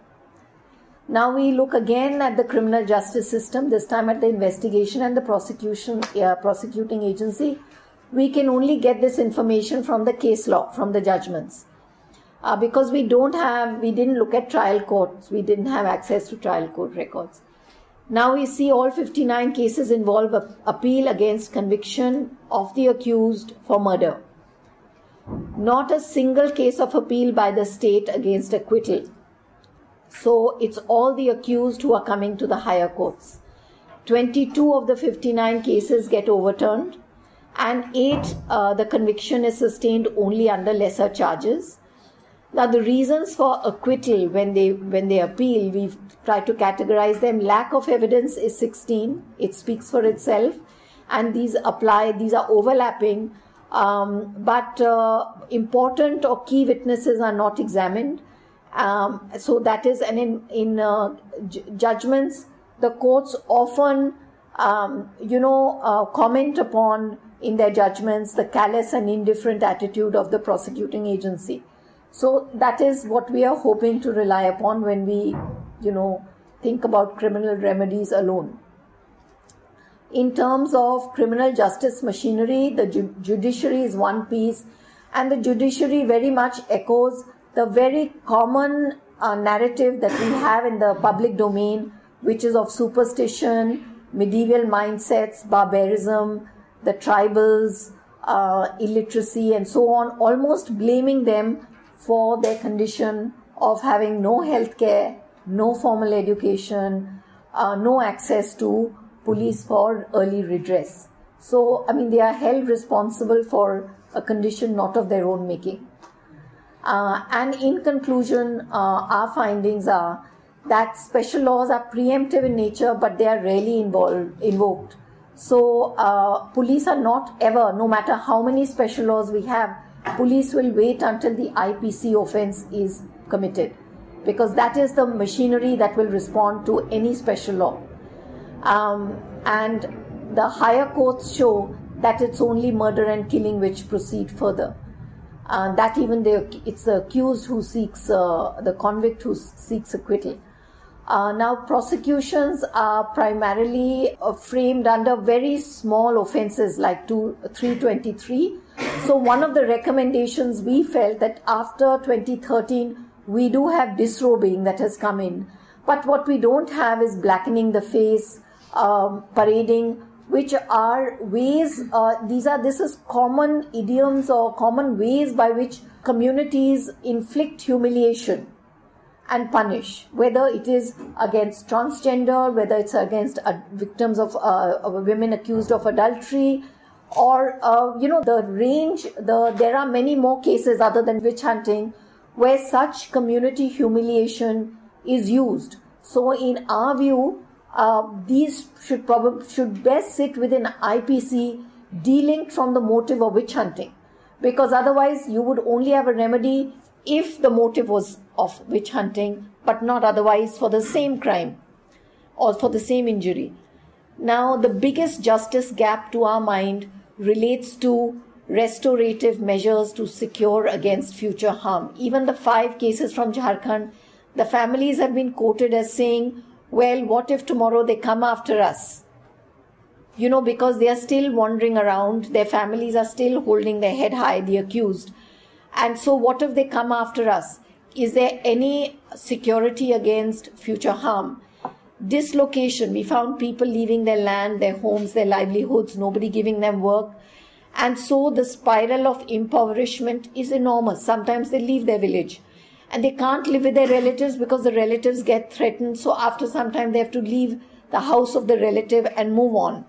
Now we look again at the criminal justice system, this time at the investigation and the prosecution, uh, prosecuting agency. We can only get this information from the case law, from the judgments. Uh, because we don't have, we didn't look at trial courts, we didn't have access to trial court records. Now we see all fifty-nine cases involve a, appeal against conviction of the accused for murder. Not a single case of appeal by the state against acquittal. So it's all the accused who are coming to the higher courts. twenty-two of the fifty-nine cases get overturned, and eight, uh, the conviction is sustained only under lesser charges. Now the reasons for acquittal when they when they appeal, we've tried to categorize them. Lack of evidence is sixteen. It speaks for itself, and these apply. These are overlapping, um, but uh, important or key witnesses are not examined. Um, so that is, and in in uh, j- judgments, the courts often, um, you know, uh, comment upon in their judgments the callous and indifferent attitude of the prosecuting agency. So that is what we are hoping to rely upon when we, you know, think about criminal remedies alone. In terms of criminal justice machinery, the ju- judiciary is one piece, and the judiciary very much echoes the very common uh, narrative that we have in the public domain, which is of superstition, medieval mindsets, barbarism, the tribals, uh, illiteracy, and so on, almost blaming them for their condition of having no health care, no formal education, uh, no access to police for early redress. So, I mean, they are held responsible for a condition not of their own making. Uh, and in conclusion, uh, our findings are that special laws are preemptive in nature, but they are rarely involved, invoked. So, uh, police are not ever, no matter how many special laws we have, police will wait until the I P C offence is committed, because that is the machinery that will respond to any special law. Um, and the higher courts show that it's only murder and killing which proceed further. Uh, that even the, it's the accused who seeks, uh, the convict who seeks acquittal. Uh, now, prosecutions are primarily uh, framed under very small offences like two, three twenty-three. So one of the recommendations we felt that after twenty thirteen, we do have disrobing that has come in. But what we don't have is blackening the face, um, parading, which are ways, uh, these are, this is common idioms or common ways by which communities inflict humiliation and punish, whether it is against transgender, whether it's against uh, victims of, uh, of women accused of adultery, or, uh, you know, the range, the there are many more cases other than witch hunting where such community humiliation is used. So in our view, uh, these should probably should best sit within I P C delinked from the motive of witch hunting, because otherwise you would only have a remedy if the motive was of witch hunting, but not otherwise for the same crime or for the same injury. Now, the biggest justice gap to our mind relates to restorative measures to secure against future harm. Even the five cases from Jharkhand, the families have been quoted as saying, well, what if tomorrow they come after us? You know, because they are still wandering around, their families are still holding their head high, the accused. And so what if they come after us? Is there any security against future harm? Dislocation. We found people leaving their land, their homes, their livelihoods, nobody giving them work. And so the spiral of impoverishment is enormous. Sometimes they leave their village and they can't live with their relatives because the relatives get threatened. So after some time they have to leave the house of the relative and move on.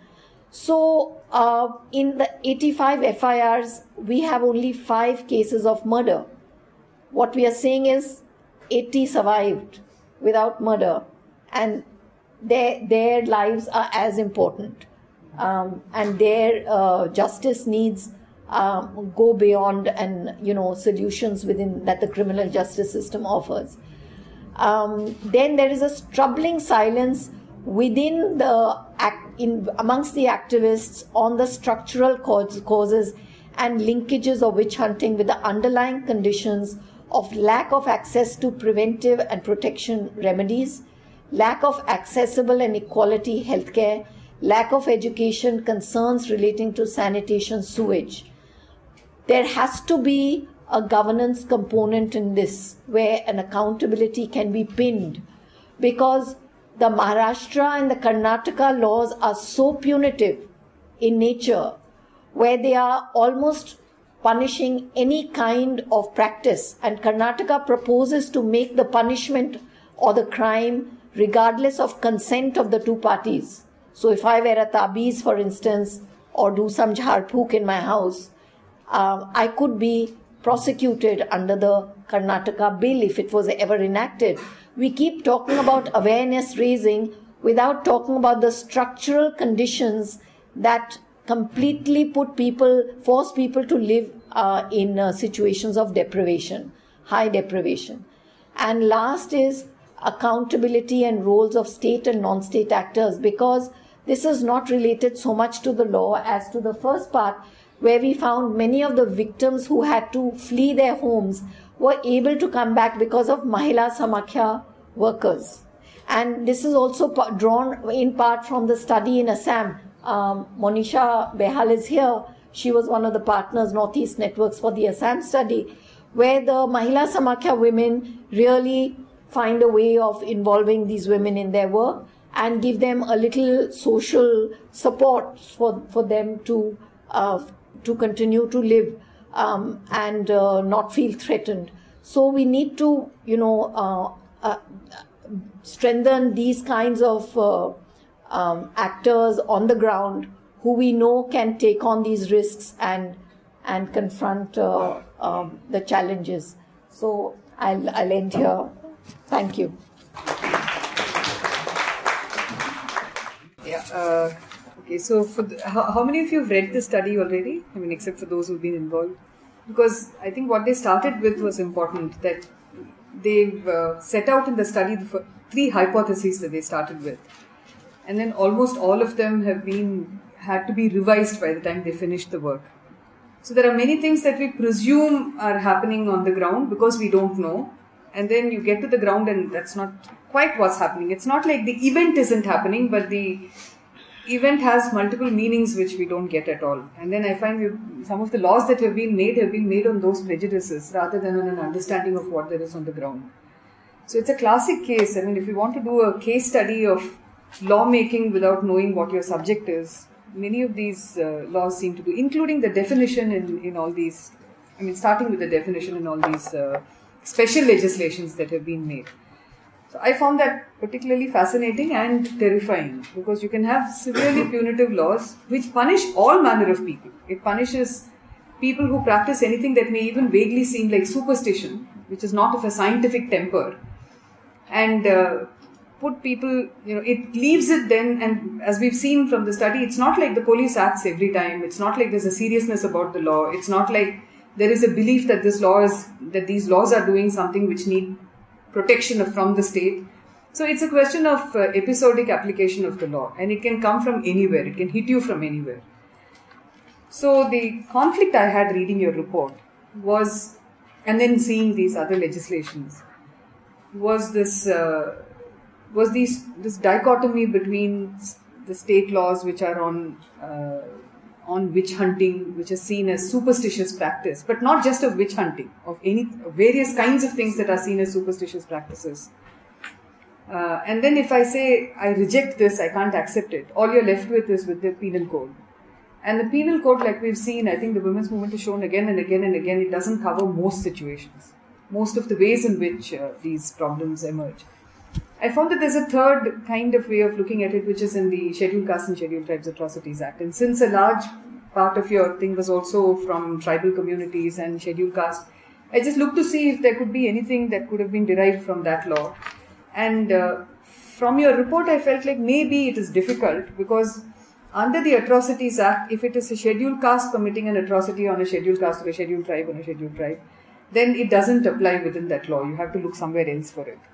So uh, in the eighty-five F I Rs, we have only five cases of murder. What we are saying is eighty survived without murder, and their, their lives are as important. Um, and their uh, justice needs um, go beyond and, you know, solutions within that the criminal justice system offers. Um, then there is a troubling silence within the in amongst the activists on the structural causes and linkages of witch hunting with the underlying conditions of lack of access to preventive and protection remedies, lack of accessible and equality healthcare, lack of education, concerns relating to sanitation, sewage. There has to be a governance component in this where an accountability can be pinned, because the Maharashtra and the Karnataka laws are so punitive in nature, where they are almost punishing any kind of practice, and Karnataka proposes to make the punishment or the crime regardless of consent of the two parties. So if I wear a tabiz, for instance, or do some jharphook in my house, uh, I could be prosecuted under the Karnataka bill if it was ever enacted. We keep talking about awareness raising without talking about the structural conditions that completely put people, force people to live uh, in uh, situations of deprivation, high deprivation. And last is accountability and roles of state and non-state actors, because this is not related so much to the law as to the first part, where we found many of the victims who had to flee their homes were able to come back because of Mahila Samakhya workers. And this is also drawn in part from the study in Assam. Um, Monisha Behal is here. She was one of the partners, Northeast Networks, for the Assam study, where the Mahila Samakhya women really find a way of involving these women in their work and give them a little social support for, for them to uh, to continue to live um, and uh, not feel threatened. So we need to, you know, uh, uh, strengthen these kinds of uh, um, actors on the ground who we know can take on these risks and and confront uh, um, the challenges. So I'll, I'll end here. Thank you. Yeah. Uh, okay. So, for the, how, how many of you have read the study already? I mean, except for those who've been involved, because I think what they started with was important. That they've uh, set out in the study the three hypotheses that they started with. And then almost all of them have been, had to be revised by the time they finished the work. So there are many things that we presume are happening on the ground because we don't know. And then you get to the ground and that's not quite what's happening. It's not like the event isn't happening, but the event has multiple meanings which we don't get at all. And then I find we, some of the laws that have been made have been made on those prejudices rather than on an understanding of what there is on the ground. So it's a classic case. I mean, if you want to do a case study of lawmaking without knowing what your subject is, many of these uh, laws seem to do, including the definition in, in all these, I mean, starting with the definition in all these uh, special legislations that have been made. So I found that particularly fascinating and terrifying because you can have severely punitive laws which punish all manner of people. It punishes people who practice anything that may even vaguely seem like superstition, which is not of a scientific temper, and uh, put people, you know, it leaves it then, and as we've seen from the study, it's not like the police acts every time. It's not like there's a seriousness about the law. It's not like there is a belief that this law is, that these laws are doing something which need protection from the state. So it's a question of uh, episodic application of the law, and it can come from anywhere. It can hit you from anywhere. So the conflict I had reading your report was, and then seeing these other legislations, was this uh, was these this dichotomy between the state laws which are on uh, on witch hunting, which is seen as superstitious practice, but not just of witch hunting, of any various kinds of things that are seen as superstitious practices. Uh, and then if I say, I reject this, I can't accept it, all you're left with is with the penal code. And the penal code, like we've seen, I think the women's movement has shown again and again and again, it doesn't cover most situations, most of the ways in which uh, these problems emerge. I found that there's a third kind of way of looking at it, which is in the Scheduled Caste and Scheduled Tribes Atrocities Act. And since a large part of your thing was also from tribal communities and scheduled caste, I just looked to see if there could be anything that could have been derived from that law. And uh, from your report, I felt like maybe it is difficult because under the Atrocities Act, if it is a scheduled caste committing an atrocity on a scheduled caste or a scheduled tribe on a scheduled tribe, then it doesn't apply within that law. You have to look somewhere else for it.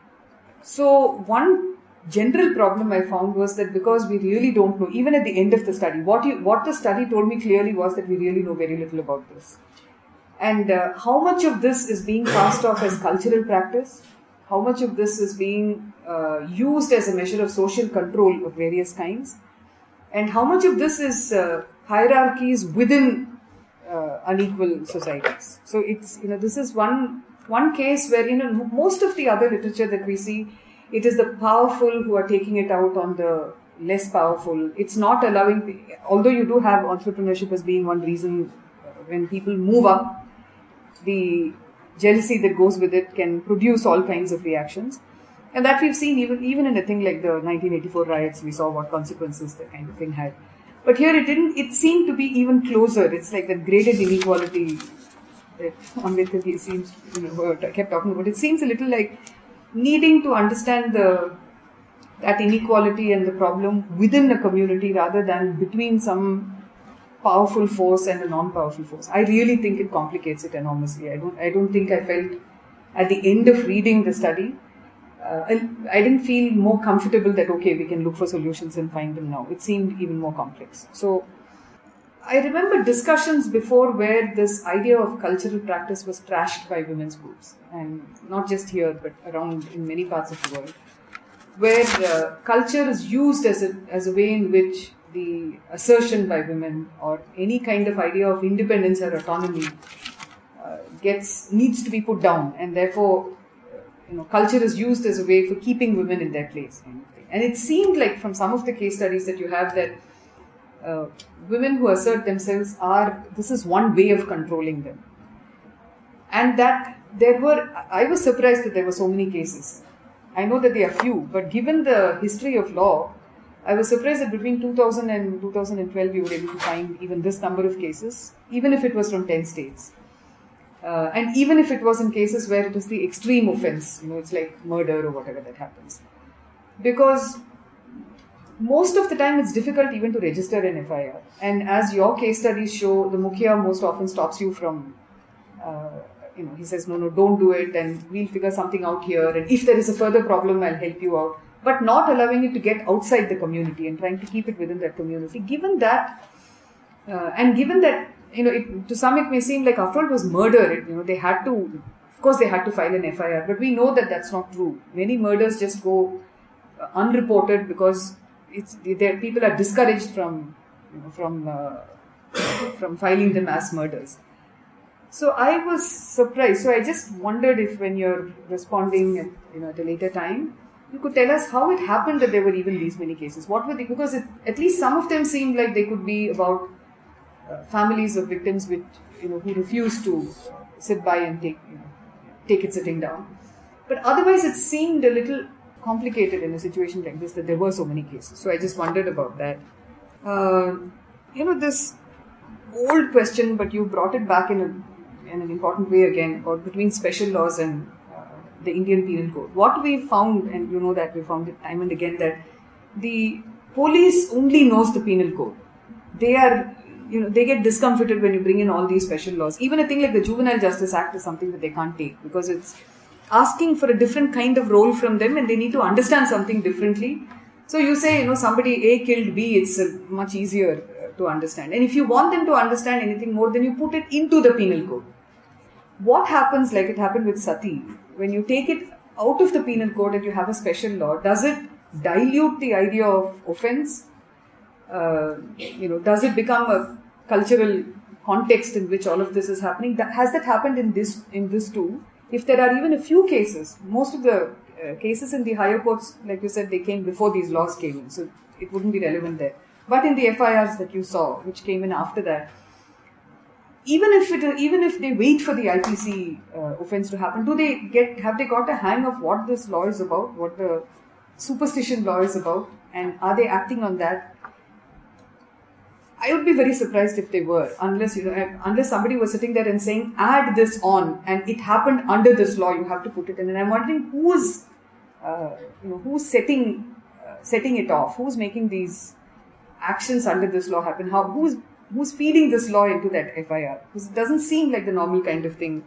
So one general problem I found was that because we really don't know, even at the end of the study, what you, what the study told me clearly was that we really know very little about this. And uh, how much of this is being passed off as cultural practice, how much of this is being uh, used as a measure of social control of various kinds, and how much of this is uh, hierarchies within uh, unequal societies. So it's, you know, this is one one case where, you know, most of the other literature that we see, it is the powerful who are taking it out on the less powerful. It's not allowing, although you do have entrepreneurship as being one reason, when people move up, the jealousy that goes with it can produce all kinds of reactions. And that we've seen even, even in a thing like the nineteen eighty-four riots, we saw what consequences that kind of thing had. But here it didn't, it seemed to be even closer. It's like that graded inequality that Ambedkar seems, you know, kept talking about. It seems a little like needing to understand the that inequality and the problem within a community rather than between some powerful force and a non-powerful force. I really think it complicates it enormously. I don't I don't think I felt at the end of reading the study, uh, I didn't feel more comfortable that, okay, we can look for solutions and find them now. It seemed even more complex. So I remember discussions before where this idea of cultural practice was trashed by women's groups, and not just here but around in many parts of the world, where uh, culture is used as a, as a way in which the assertion by women or any kind of idea of independence or autonomy uh, gets needs to be put down, and therefore uh, you know, culture is used as a way for keeping women in their place. Kind of thing. And it seemed like from some of the case studies that you have that Uh, women who assert themselves are, this is one way of controlling them. And that there were, I was surprised that there were so many cases. I know that there are few, but given the history of law, I was surprised that between two thousand and two thousand twelve we were able to find even this number of cases, even if it was from ten states. Uh, and even if it was in cases where it is the extreme offense, you know, it's like murder or whatever that happens. Because most of the time it's difficult even to register an F I R. And as your case studies show, the Mukhya most often stops you from uh, you know, he says, no, no, don't do it, and we'll figure something out here, and if there is a further problem, I'll help you out. But not allowing it to get outside the community and trying to keep it within that community. Given that, uh, and given that, you know, it, to some it may seem like after all it was murder, it, you know, they had to, of course they had to file an F I R, but we know that that's not true. Many murders just go uh, unreported because it's there, people are discouraged from, you know, from uh, from filing them as murders. So I was surprised. So I just wondered if when you're responding at, you know, at a later time, you could tell us how it happened that there were even these many cases. What were they? Because it, at least some of them seemed like they could be about uh, families of victims which, you know, who refused to sit by and take, you know, take it sitting down. But otherwise, it seemed a little complicated in a situation like this that there were so many cases. So I just wondered about that. Uh, you know, this old question, but you brought it back in a, in an important way again, about between special laws and uh, the Indian Penal Code. What we found, and you know that we found it time and again, that the police only knows the Penal Code. They are, you know, they get discomfited when you bring in all these special laws. Even a thing like the Juvenile Justice Act is something that they can't take because it's asking for a different kind of role from them and they need to understand something differently. So you say, you know, somebody A killed B, it's uh, much easier uh, to understand. And if you want them to understand anything more, then you put it into the Penal Code. What happens, like it happened with Sati, when you take it out of the Penal Code and you have a special law, does it dilute the idea of offence? Uh, you know, does it become a cultural context in which all of this is happening? That, has that happened in this in this too? If there are even a few cases, most of the uh, cases in the higher courts, like you said, they came before these laws came in, so it wouldn't be relevant there. But in the F I Rs that you saw, which came in after that, even if it, even if they wait for the I P C uh, offence to happen, do they get have they got a hang of what this law is about, what the superstition law is about, and are they acting on that? I would be very surprised if they were, unless you know, unless somebody was sitting there and saying, "Add this on," and it happened under this law. You have to put it in. And I'm wondering who's, uh, you know, who's setting uh, setting it off? Who's making these actions under this law happen? How who's who's feeding this law into that F I R? Because it doesn't seem like the normal kind of thing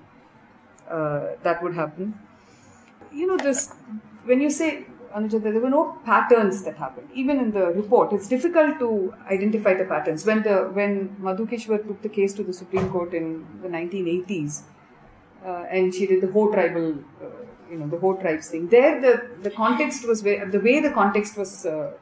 uh, that would happen. You know, this when you say, Anuja, there were no patterns that happened. Even in the report, it's difficult to identify the patterns. When the when Madhukeshwar took the case to the Supreme Court in the nineteen eighties, uh, and she did the Ho tribal, uh, you know, the Ho tribes thing. There, the the context was very, the way the context was uh,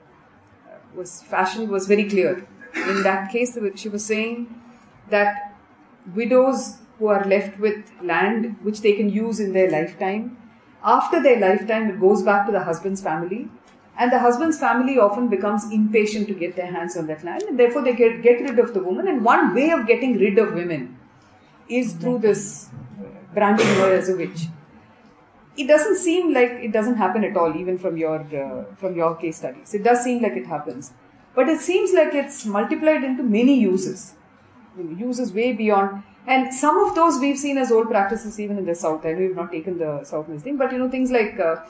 was fashioned was very clear. In that case, she was saying that widows who are left with land which they can use in their lifetime, after their lifetime, it goes back to the husband's family, and the husband's family often becomes impatient to get their hands on that land, and therefore they get, get rid of the woman. And one way of getting rid of women is through this branding her as a witch. It doesn't seem like it doesn't happen at all, even from your uh, from your case studies. It does seem like it happens, but it seems like it's multiplied into many uses, you know, uses way beyond. And some of those we've seen as old practices even in the South. I know we've not taken the South in this thing, but you know, things like uh,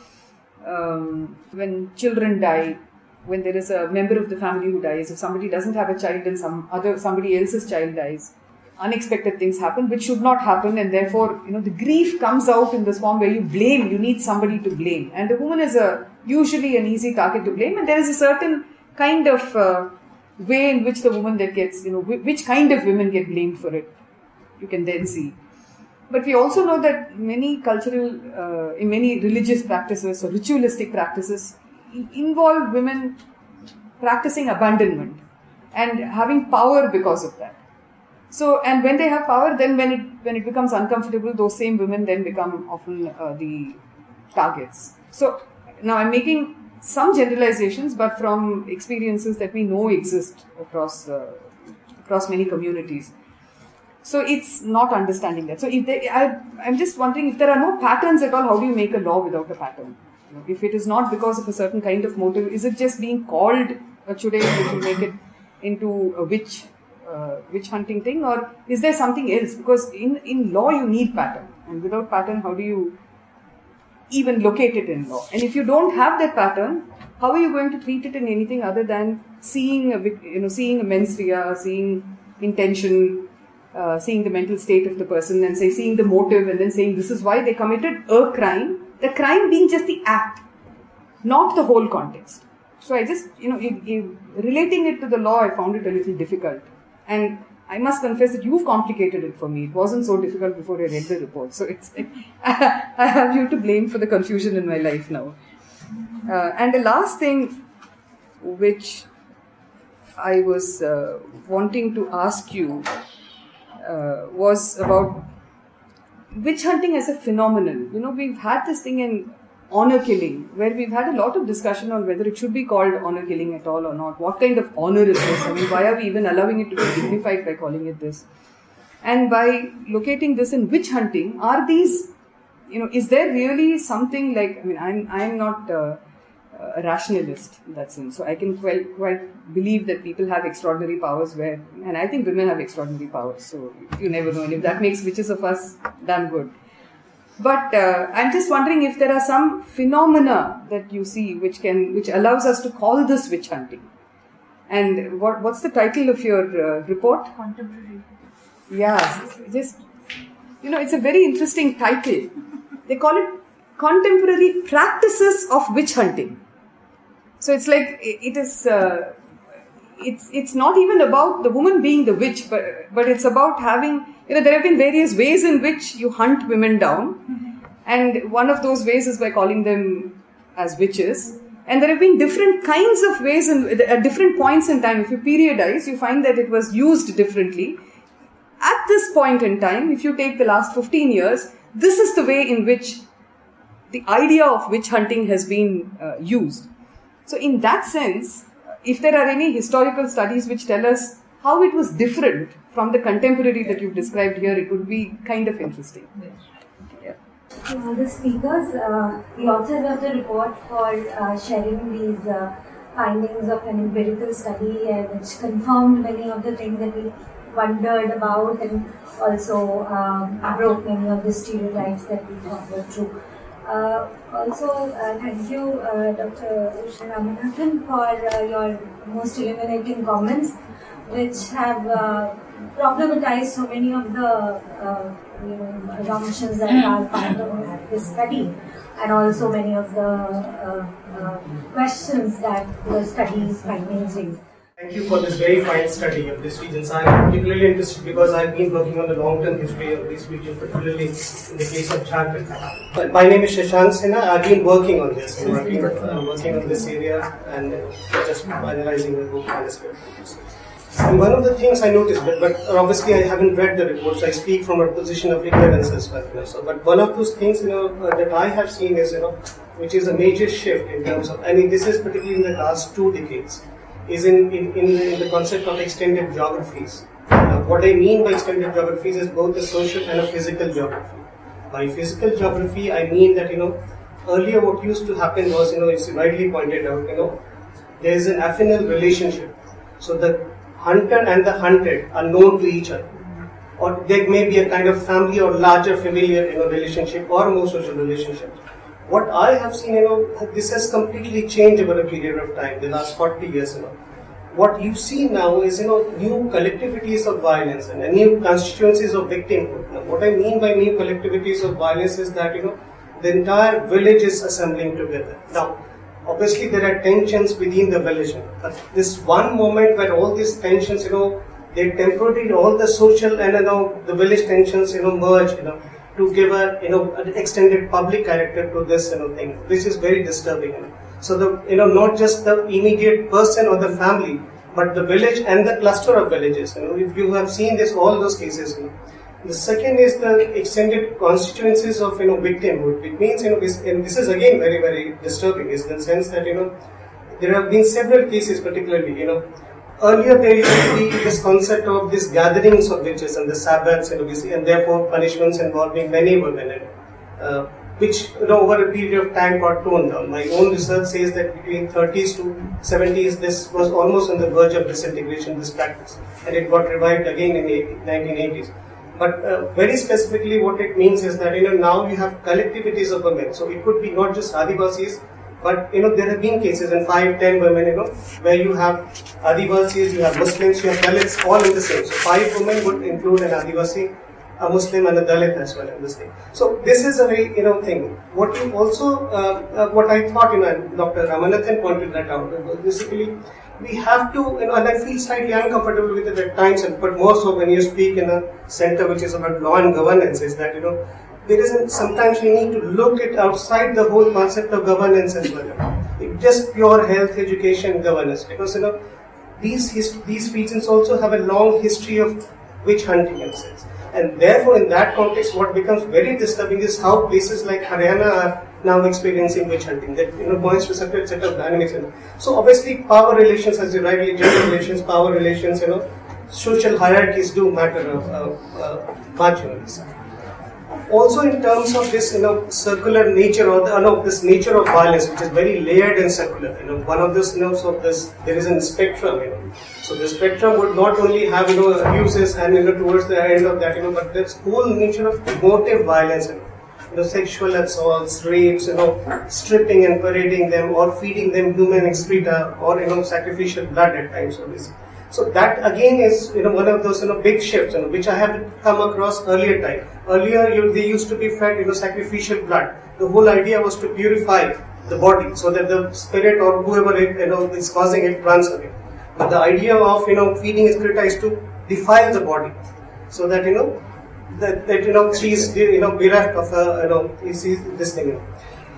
um, when children die, when there is a member of the family who dies, if somebody doesn't have a child and some other somebody else's child dies, unexpected things happen which should not happen, and therefore, you know, the grief comes out in this form where you blame, you need somebody to blame. And the woman is a usually an easy target to blame, and there is a certain kind of uh, way in which the woman that gets, you know, which kind of women get blamed for it. You can then see. But we also know that many cultural, uh, in many religious practices or ritualistic practices involve women practicing abandonment and having power because of that. So, and when they have power, then when it when it becomes uncomfortable, those same women then become often uh, the targets. So now I'm making some generalizations, but from experiences that we know exist across uh, across many communities. So it's not understanding that. So if they, I, I'm just wondering if there are no patterns at all, how do you make a law without a pattern? You know, if it is not because of a certain kind of motive, is it just being called a chudai which will make it into a witch, uh, witch hunting thing, or is there something else? Because in, in law you need pattern, and without pattern, how do you even locate it in law? And if you don't have that pattern, how are you going to treat it in anything other than seeing a, you know, seeing a mens rea, seeing intention? uh, seeing the mental state of the person and say seeing the motive and then saying this is why they committed a crime, the crime being just the act, not the whole context. So I just, you know, in, in relating it to the law, I found it a little difficult. And I must confess that you've complicated it for me. It wasn't so difficult before I read the report. So it's, I have you to blame for the confusion in my life now. Uh, and the last thing which I was uh, wanting to ask you uh, was about witch hunting as a phenomenon. You know, we've had this thing in honor killing, where we've had a lot of discussion on whether it should be called honor killing at all or not. What kind of honor is this? I mean, why are we even allowing it to be dignified by calling it this? And by locating this in witch hunting, are these, you know, is there really something like, I mean, I'm, I'm not uh, a rationalist in that sense, so I can quite, quite believe that people have extraordinary powers where, and I think women have extraordinary powers, so you never know, and if that makes witches of us, damn good. But uh, I'm just wondering if there are some phenomena that you see which can, which allows us to call this witch hunting. And what what's the title of your uh, report? Contemporary. Yeah, just, you know, it's a very interesting title. They call it Contemporary Practices of Witch Hunting. So it's like, it is, uh, it's it's not even about the woman being the witch, but, but it's about having, you know, there have been various ways in which you hunt women down. Mm-hmm. And one of those ways is by calling them as witches. And there have been different kinds of ways in, at different points in time. If you periodize, you find that it was used differently. At this point in time, if you take the last fifteen years, this is the way in which the idea of witch hunting has been uh, used. So in that sense, if there are any historical studies which tell us how it was different from the contemporary that you've described here, it would be kind of interesting. Yeah. To the speakers, uh, the authors of the report, for uh, sharing these uh, findings of an empirical study uh, which confirmed many of the things that we wondered about and also um, broke many of the stereotypes that we thought were true. Uh, also, uh, thank you, uh, Doctor Usha Ramanathan, for uh, your most illuminating comments, which have uh, problematized so many of the uh, you know, assumptions that are part of this study, and also many of the uh, uh, questions that the study's findings raise. Thank you for this very fine study of this region. So I'm particularly interested because I've been working on the long-term history of this region, particularly in the case of Jharkhand. But my name is Shashank Sinha. I've been working on this, I'm working, uh, working on this area and just finalizing the book manuscript. And one of the things I noticed, but, but obviously I haven't read the report, so I speak from a position of ignorance as well. You know, so, but one of those things, you know, uh, that I have seen is, you know, which is a major shift in terms of, I mean, this is particularly in the last two decades. Is in, in, in, the, in the concept of extended geographies. Now, what I mean by extended geographies is both a social and a physical geography. By physical geography, I mean that, you know, earlier what used to happen was, you know, it's widely pointed out, you know, there is an affinal relationship. So the hunter and the hunted are known to each other. Or there may be a kind of family or larger familiar, you know, relationship or more social relationships. What I have seen, you know, this has completely changed over a period of time, the last forty years, you know. What you see now is, you know, new collectivities of violence and new constituencies of victimhood. Now, what I mean by new collectivities of violence is that, you know, the entire village is assembling together. Now, obviously there are tensions within the village, but this one moment where all these tensions, you know, they temporarily, all the social and, you know, the village tensions, you know, merge, you know, to give a, you know, an extended public character to this, you know, thing, which is very disturbing. You know. So the, you know, not just the immediate person or the family, but the village and the cluster of villages. You know, if you have seen this, all those cases. You know. The second is the extended constituencies of, you know, victimhood. It means, you know, this, and this is again very, very disturbing, is the sense that, you know, there have been several cases, particularly, you know. Earlier there used to be this concept of these gatherings of witches and the Sabbats, you know, and therefore punishments involving many women, uh, which, you know, over a period of time got toned down. My own research says that between thirties to seventies, this was almost on the verge of disintegration, this practice, and it got revived again in the nineteen eighties. But uh, very specifically what it means is that, you know, now you have collectivities of women. So it could be not just Adivasis, But you know, there have been cases in five, ten women, you know, where you have Adivasis, you have Muslims, you have Dalits, all in the same. So five women would include an Adivasi, a Muslim, and a Dalit as well in this thing. So this is a very, you know, thing. What you also, uh, uh, what I thought, you know, and Doctor Ramanathan pointed that out. Basically, we have to, you know, and I feel slightly uncomfortable with it at times, but more so when you speak in a center which is about law and governance, is that, you know, there isn't, sometimes we need to look at outside the whole concept of governance as well. You know. It just pure health, education, governance. Because, you know, these hist- these regions also have a long history of witch hunting in a sense. And therefore, in that context, what becomes very disturbing is how places like Haryana are now experiencing witch hunting. That, you know, points to separate set of dynamics. So obviously, power relations, as you rightly, gender relations, power relations, you know, social hierarchies do matter uh, uh, much on this. Also, in terms of this, you know, circular nature or the, uh, no, this nature of violence, which is very layered and circular. You know, one of this, you know, so this there is a spectrum. You know, so the spectrum would not only have, you know, abuses and, you know, towards the end of that, you know, but this whole nature of emotive violence. You know, you know, sexual assaults, rapes, you know, stripping and parading them, or feeding them human excreta, or, you know, sacrificial blood at times. Obviously. So that again is, you know, one of those, you know, big shifts, you know, which I have come across earlier time. Earlier, you, they used to be fed, you know, sacrificial blood. The whole idea was to purify the body so that the spirit or whoever it, you know, is causing it runs away. But the idea of, you know, feeding excreta is to defile the body, so that, you know, that, that you know, she's, you know, bereft of a, you know, you see this thing. You know.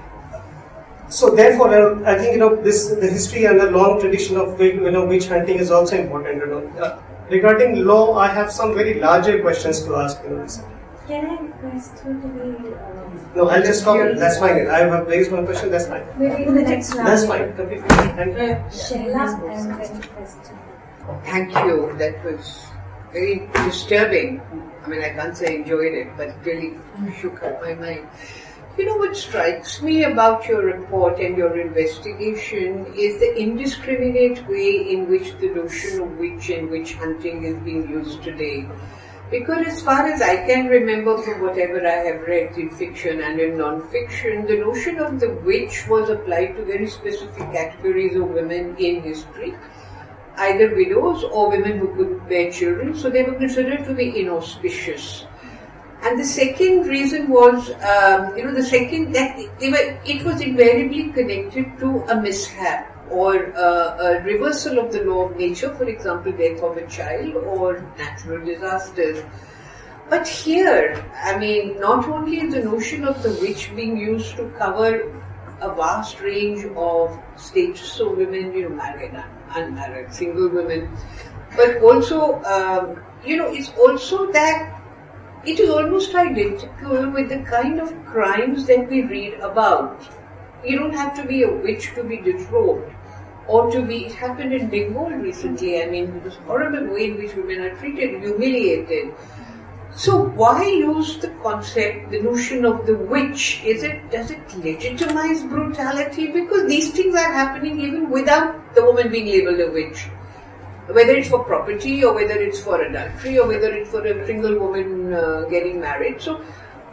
So therefore, uh, I think, you know, this the history and the long tradition of, you know, witch hunting is also important. You know, uh, regarding law, I have some very larger questions to ask. You know, this. Can I request you to be? Um, no, I'll just stop it. That's fine. I have raised one question. That's fine. Maybe in the next round. That's fine. Completely. Thank you. Shehla and then question. Thank you. That was very disturbing. I mean, I can't say enjoyed it, but really shook up my mind. You know, what strikes me about your report and your investigation is the indiscriminate way in which the notion of witch and witch hunting is being used today. Because as far as I can remember from whatever I have read in fiction and in non-fiction, the notion of the witch was applied to very specific categories of women in history, either widows or women who could bear children, so they were considered to be inauspicious. And the second reason was, um, you know, the second, that they were, it was invariably connected to a mishap or uh, a reversal of the law of nature, for example, death of a child or natural disasters. But here, I mean, not only is the notion of the witch being used to cover a vast range of status of women, you know, married and unmarried, single women, but also, um, you know, it's also that it is almost identical with the kind of crimes that we read about. You don't have to be a witch to be disrobed or to be, it happened in Bengal recently, I mean, this horrible way in which women are treated, humiliated. So why use the concept, the notion of the witch? Is it, does it legitimize brutality? Because these things are happening even without the woman being labeled a witch. Whether it's for property or whether it's for adultery or whether it's for a single woman uh, getting married. So,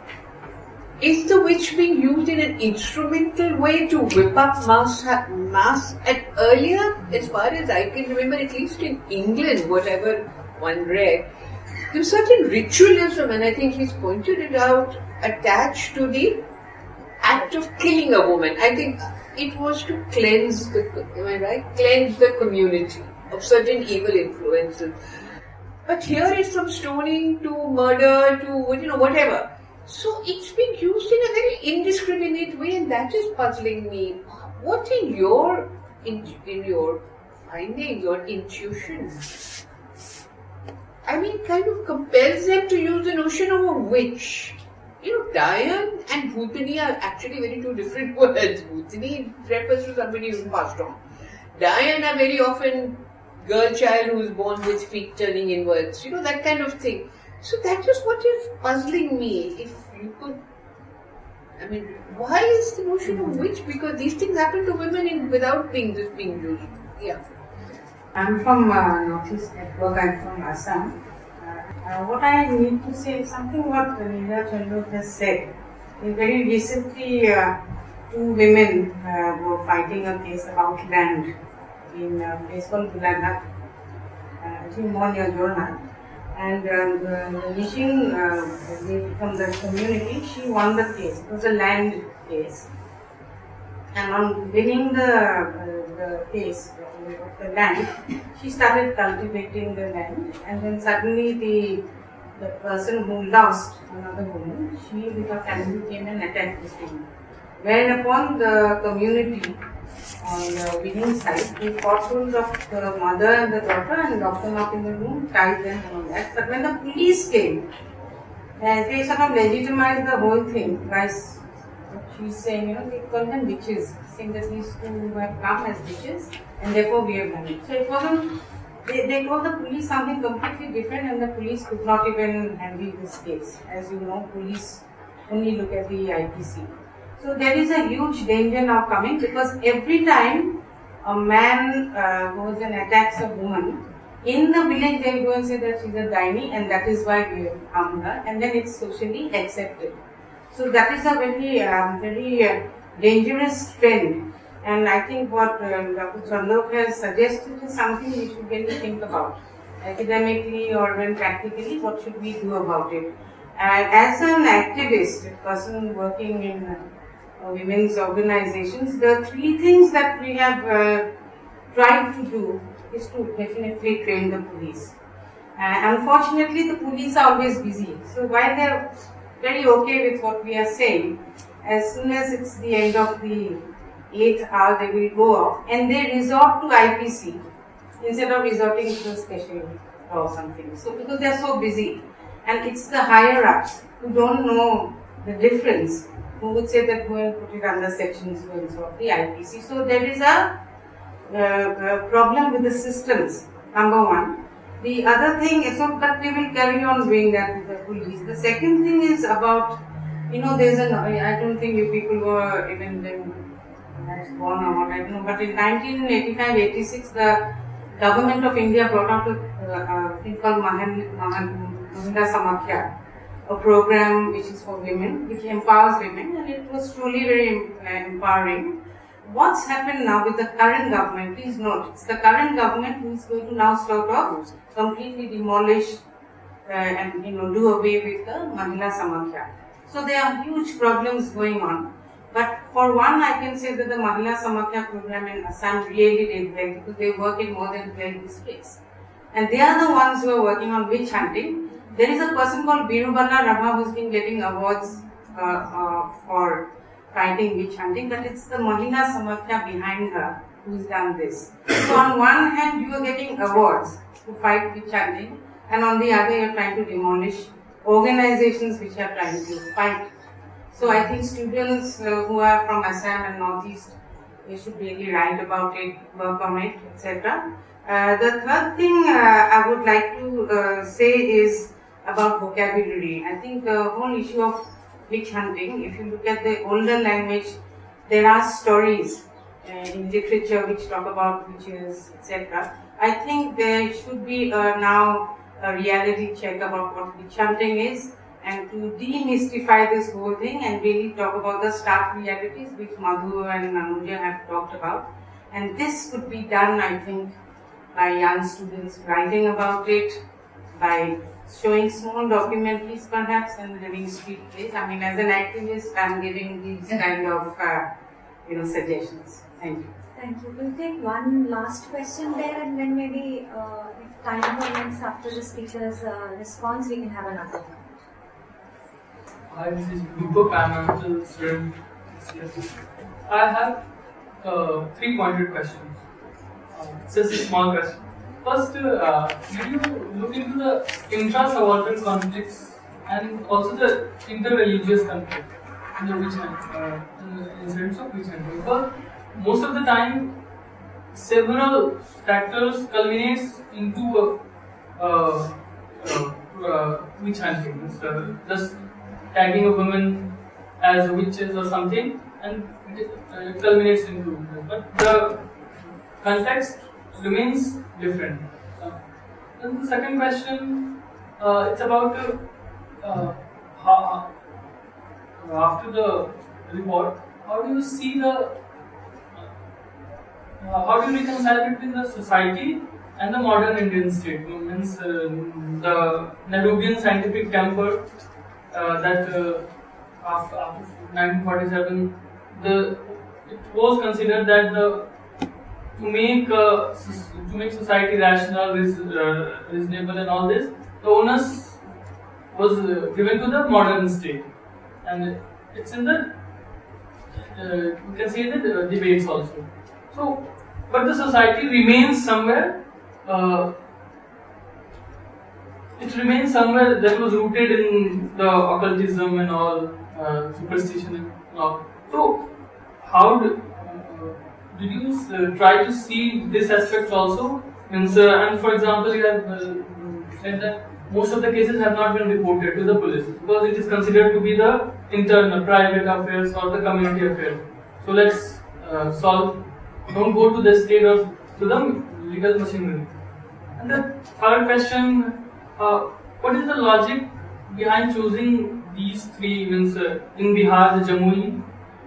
is the witch being used in an instrumental way to whip up mass? mass? And earlier, as far as I can remember, at least in England, whatever one read, there was certain ritualism, and I think he's pointed it out, attached to the act of killing a woman. I think it was to cleanse the, am I right? Cleanse the community of certain evil influences. But here is from stoning to murder to, you know, whatever. So it's being used in a very indiscriminate way, and that is puzzling me. What in your, in, in your findings or intuition, I mean, kind of compels them to use the notion of a witch. You know, Dayan and Bhutani are actually very two different words. Bhutani refers to somebody who's passed on. Dayan are very often girl child who is born with feet turning inwards, you know, that kind of thing. So that is what is puzzling me. If you could, I mean, why is the notion of witch? Because these things happen to women in, without being this being used. Yeah. I'm from uh, Northeast Network. I'm from Assam. Uh, uh, what I need to say is something what Neera Chandok has said. Very recently, uh, two women uh, were fighting a case about land in a place called Gulaghat, uh, I think more near Jorhat. And uh, the, the Nishing uh, lady from the community, she won the case. It was a land case. And on winning the, uh, the case of the land, she started cultivating the land. And then suddenly the the person who lost, another woman, she with her family came and attacked this woman. Whereupon the community on the winning side, they fought hold of the mother and the daughter and locked them up in the room, tied them and all that. But when the police came, uh, they sort of legitimized the whole thing by, she's saying, you know, they call them witches, saying that these two have come as witches and therefore we have done it. So it wasn't, they, they told the police something completely different and the police could not even handle this case. As you know, police only look at the I P C. So there is a huge danger now coming because every time a man uh, goes and attacks a woman, in the village they will go and say that she's a daini and that is why we have harmed her, and then it's socially accepted. So that is a very, um, very uh, dangerous trend, and I think what uh, Doctor Chandok has suggested is something we should really think about, academically or even practically, what should we do about it. Uh, as an activist, a person working in uh, Uh, women's organizations, the three things that we have uh, tried to do is to definitely train the police. Uh, unfortunately, the police are always busy. So while they are very okay with what we are saying, as soon as it's the end of the eighth hour, they will go off and they resort to I P C instead of resorting to a special law or something. So because they are so busy, and it's the higher ups who don't know the difference, who would say that go and put it under section so and so of the I P C. So there is a, uh, a problem with the systems, number one. The other thing is, so, but we will carry on doing that with the police. The second thing is about, you know, there's an, I don't think you people were even then born or what, I don't know, but in nineteen eighty-five eighty-six, the government of India brought out a, uh, a thing called Mahila Samakhya, a program which is for women, which empowers women, and it was truly very uh, empowering. What's happened now with the current government, please note, it's the current government who is going to now sort of completely demolish uh, and, you know, do away with the Mahila Samakhya. So there are huge problems going on. But for one, I can say that the Mahila Samakhya program in Assam really did well because they work in more than twelve districts. And they are the ones who are working on witch hunting. There is a person called Birubala Rama who's been getting awards uh, uh, for fighting witch hunting, but it's the Mahila Samakhya behind her who's done this. So on one hand you are getting awards to fight witch hunting, and on the other you are trying to demolish organizations which are trying to fight. So I think students uh, who are from Assam and Northeast, they should really write about it, work on it, et cetera. Uh, the third thing uh, I would like to uh, say is about vocabulary. I think the whole issue of witch hunting, if you look at the older language, there are stories uh, in literature which talk about witches, et cetera. I think there should be uh, now a reality check about what witch hunting is, and to demystify this whole thing and really talk about the stark realities which Madhu and Anuja have talked about. And this could be done, I think, by young students writing about it, by showing small documentaries perhaps, and having street plays. I mean, as an activist, I'm giving these kind of, uh, you know, suggestions. Thank you. Thank you. We'll take one last question there, and then maybe uh, if time permits after the speaker's uh, response, we can have another. Hi, this is Deepak. I'm a student. I have uh, three pointed questions. Uh, it's just a small question. First, uh, did you look into the intra-subaltern conflicts and also the inter-religious conflict in the witch hunt, uh, in the incidents of witch hunting? Because most of the time, several factors culminates into a uh, uh, uh, witch hunting. It's, uh, just tagging a woman as witches or something, and it, uh, it culminates into it. But the context remains different. Uh, and the second question, uh, it's about uh, uh, how, after the report, how do you see the, uh, how do you reconcile between the society and the modern Indian state? You know, means uh, the Nehruvian scientific temper uh, that uh, after, after nineteen forty-seven, the it was considered that the to make uh, to make society rational, uh, reasonable, and all this, the onus was uh, given to the modern state, and it's in the uh, you can say the uh, debates also. So, but the society remains somewhere. Uh, it remains somewhere that was rooted in the occultism and all, uh, superstition and all. So, how do, uh, did you uh, try to see this aspect also? Means, uh, and for example, you have uh, said that most of the cases have not been reported to the police because it is considered to be the internal, private affairs or the community affairs. So let's uh, solve. Don't go to the state or to the legal machinery. And the third question: uh, what is the logic behind choosing these three events uh, in Bihar, the Jamui,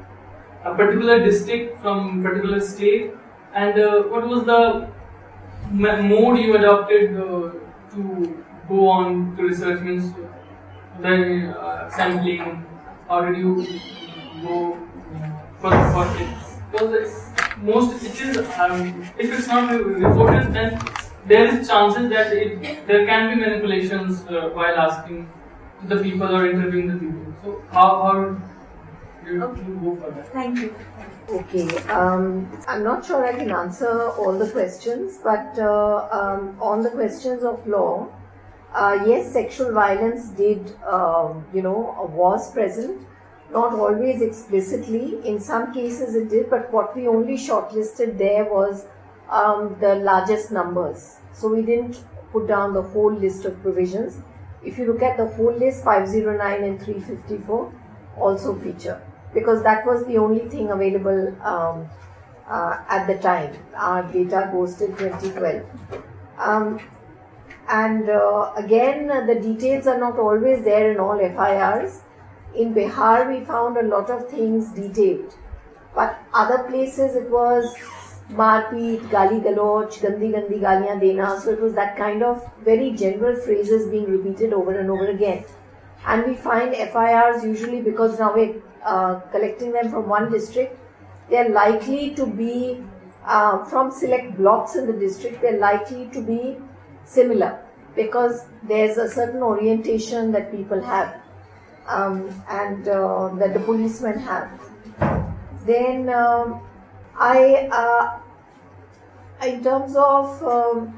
a particular district from particular state, and uh, what was the mode you adopted uh, to go on to research? Means then uh, sampling, or did you go for for it? Because most it is um, if it's not reported, then there is chances that it, there can be manipulations uh, while asking the people or interviewing the people. So how how do you, okay. you go for that? Thank you. Okay, um, I'm not sure I can answer all the questions, but uh, um, on the questions of law, uh, yes, sexual violence did, uh, you know, was present, not always explicitly. In some cases it did, but what we only shortlisted there was um, the largest numbers. So we didn't put down the whole list of provisions. If you look at the whole list, five oh nine and three fifty-four also feature, because that was the only thing available um, uh, at the time. Our data goes till twenty twelve. Um, and uh, again, uh, the details are not always there in all F I Rs. In Bihar, we found a lot of things detailed, but other places it was marpeet, gali galoch, gandi gandi galiyan dena. So it was that kind of very general phrases being repeated over and over again. And we find F I Rs usually, because now we're uh, collecting them from one district, they're likely to be uh, from select blocks in the district, they're likely to be similar because there's a certain orientation that people have um, and uh, that the policemen have. Then um, I, uh, in terms of um,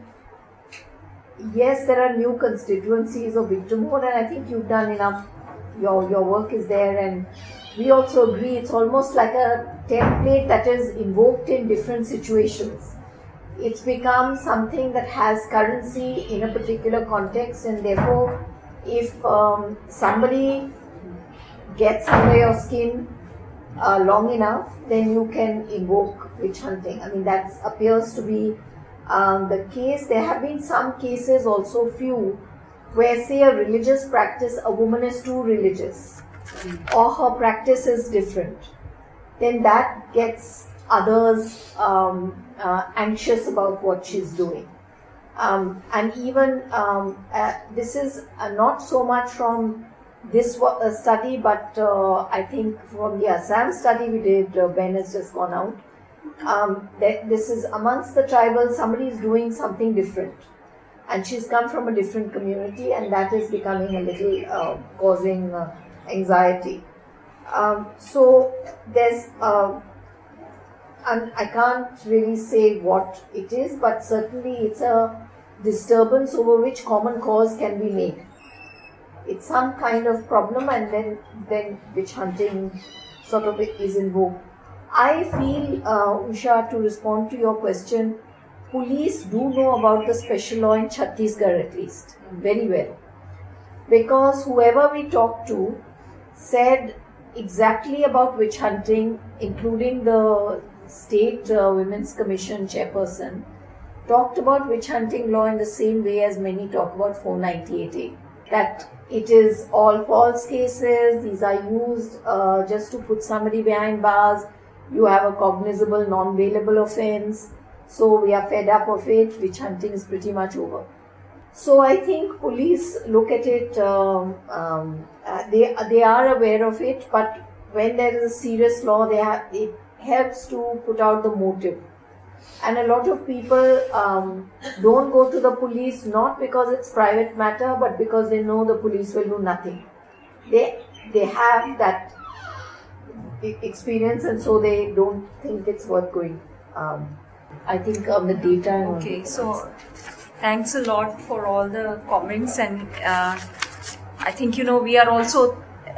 yes, there are new constituencies of victimhood, and I think you've done enough. Your your work is there, and we also agree it's almost like a template that is invoked in different situations. It's become something that has currency in a particular context, and therefore, if um, somebody gets under your skin uh, long enough, then you can invoke witch hunting. I mean, that appears to be Um, the case. There have been some cases, also few, where say a religious practice, a woman is too religious or her practice is different, then that gets others um, uh, anxious about what she's doing. Um, and even um, uh, this is uh, not so much from this uh, study, but uh, I think from the Assam study we did, uh, Ben has just gone out. Um, that this is amongst the tribals, somebody is doing something different and she's come from a different community, and that is becoming a little uh, causing uh, anxiety. Um, so there's uh, and I can't really say what it is, but certainly it's a disturbance over which common cause can be made. It's some kind of problem, and then then witch hunting sort of is invoked. I feel, uh, Usha, to respond to your question, police do know about the special law in Chhattisgarh at least, very well. Because whoever we talked to said exactly about witch hunting, including the State uh, Women's Commission chairperson, talked about witch hunting law in the same way as many talk about four ninety-eight A. that it is all false cases, these are used uh, just to put somebody behind bars, you have a cognizable non-bailable offence, so we are fed up of it, witch hunting is pretty much over. So I think police look at it, um, um, uh, they, they are aware of it, but when there is a serious law, they have, it helps to put out the motive. And a lot of people um, don't go to the police not because it's private matter, but because they know the police will do nothing. They they have that experience, and so they don't think it's worth going. Um, I think on the data. Okay, so thanks a lot for all the comments, and uh, I think you know we are also.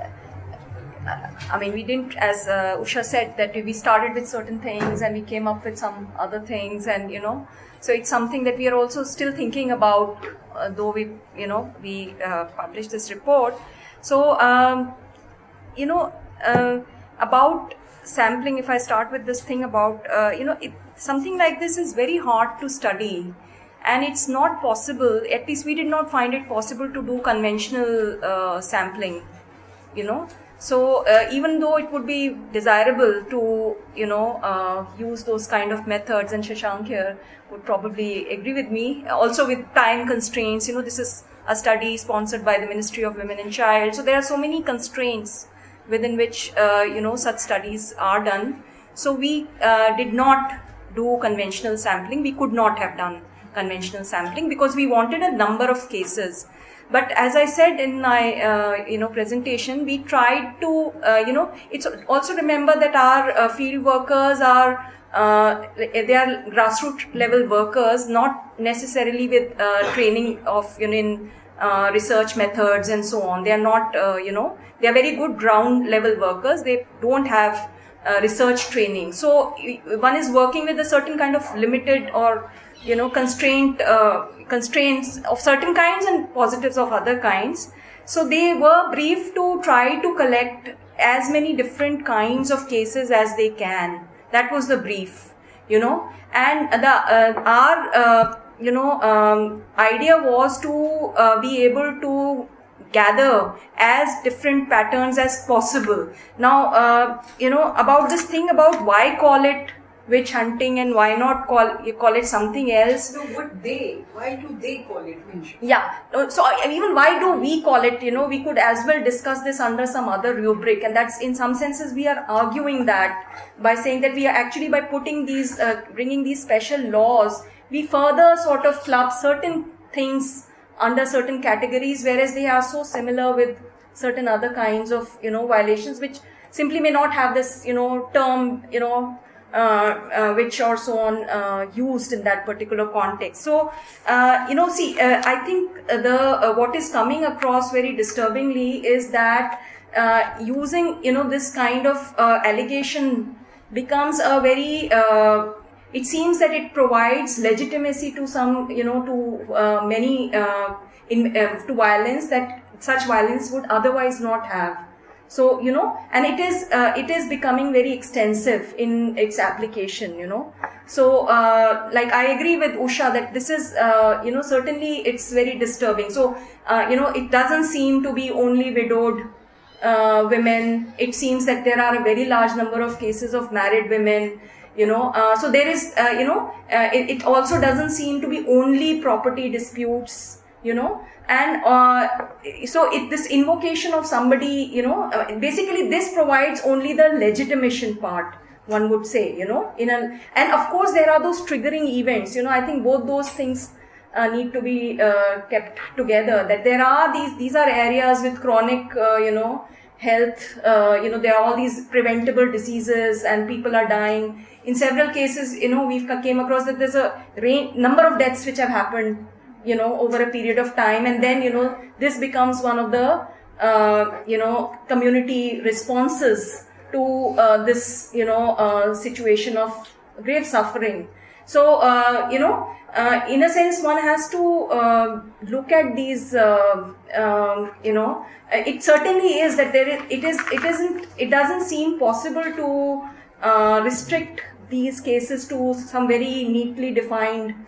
I mean, we didn't, as uh, Usha said, that we started with certain things and we came up with some other things, and you know, so it's something that we are also still thinking about, uh, though we, you know, we uh, published this report. So, um, you know, uh, about sampling, if I start with this thing about, uh, you know, it, something like this is very hard to study, and it's not possible, at least we did not find it possible to do conventional uh, sampling, you know. So uh, even though it would be desirable to, you know, uh, use those kind of methods, and Shashank here would probably agree with me, also with time constraints, you know, this is a study sponsored by the Ministry of Women and Child. So there are so many constraints within which, uh, you know, such studies are done. So we uh, did not do conventional sampling. We could not have done conventional sampling because we wanted a number of cases. But as I said in my, uh, you know, presentation, we tried to, uh, you know, it's also remember that our uh, field workers are, uh, they are grassroots level workers, not necessarily with uh, training of, you know, in uh, research methods and so on. They are not, uh, you know, they are very good ground level workers. They don't have uh, research training. So one is working with a certain kind of limited or, you know, constraint, uh, constraints of certain kinds and positives of other kinds. So they were briefed to try to collect as many different kinds of cases as they can. That was the brief, you know. And the uh, our, uh, you know, um, idea was to uh, be able to gather as different patterns as possible. Now, uh, you know, about this thing about why call it witch hunting and why not call you call it something else. So what they, why do they call it witch? Yeah, so even why do we call it, you know, we could as well discuss this under some other rubric, and that's in some senses we are arguing that by saying that we are actually by putting these, uh, bringing these special laws, we further sort of club certain things under certain categories, whereas they are so similar with certain other kinds of, you know, violations which simply may not have this, you know, term, you know, Uh, uh, which or so on uh, used in that particular context. So, uh, you know, see, uh, I think the uh, what is coming across very disturbingly is that uh, using, you know, this kind of uh, allegation becomes a very, uh, it seems that it provides legitimacy to some, you know, to uh, many, uh, in, uh, to violence that such violence would otherwise not have. So, you know, and it is, uh, it is becoming very extensive in its application, you know. So, uh, like I agree with Usha that this is, uh, you know, certainly it's very disturbing. So, uh, you know, it doesn't seem to be only widowed uh, women. It seems that there are a very large number of cases of married women, you know. Uh, so there is, uh, you know, uh, it, it also doesn't seem to be only property disputes, you know. And uh, so it, this invocation of somebody, you know, uh, basically this provides only the legitimation part, one would say, you know, in a, and of course there are those triggering events, you know. I think both those things uh, need to be uh, kept together, that there are these, these are areas with chronic, uh, you know, health, uh, you know, there are all these preventable diseases and people are dying. In several cases, you know, we've came across that there's a range, number of deaths which have happened, you know, over a period of time, and then, you know, this becomes one of the, uh, you know, community responses to uh, this, you know, uh, situation of grave suffering. So, uh, you know, uh, in a sense, one has to uh, look at these, uh, um, you know, it certainly is that there is, it is, it isn't, it doesn't seem possible to uh, restrict these cases to some very neatly defined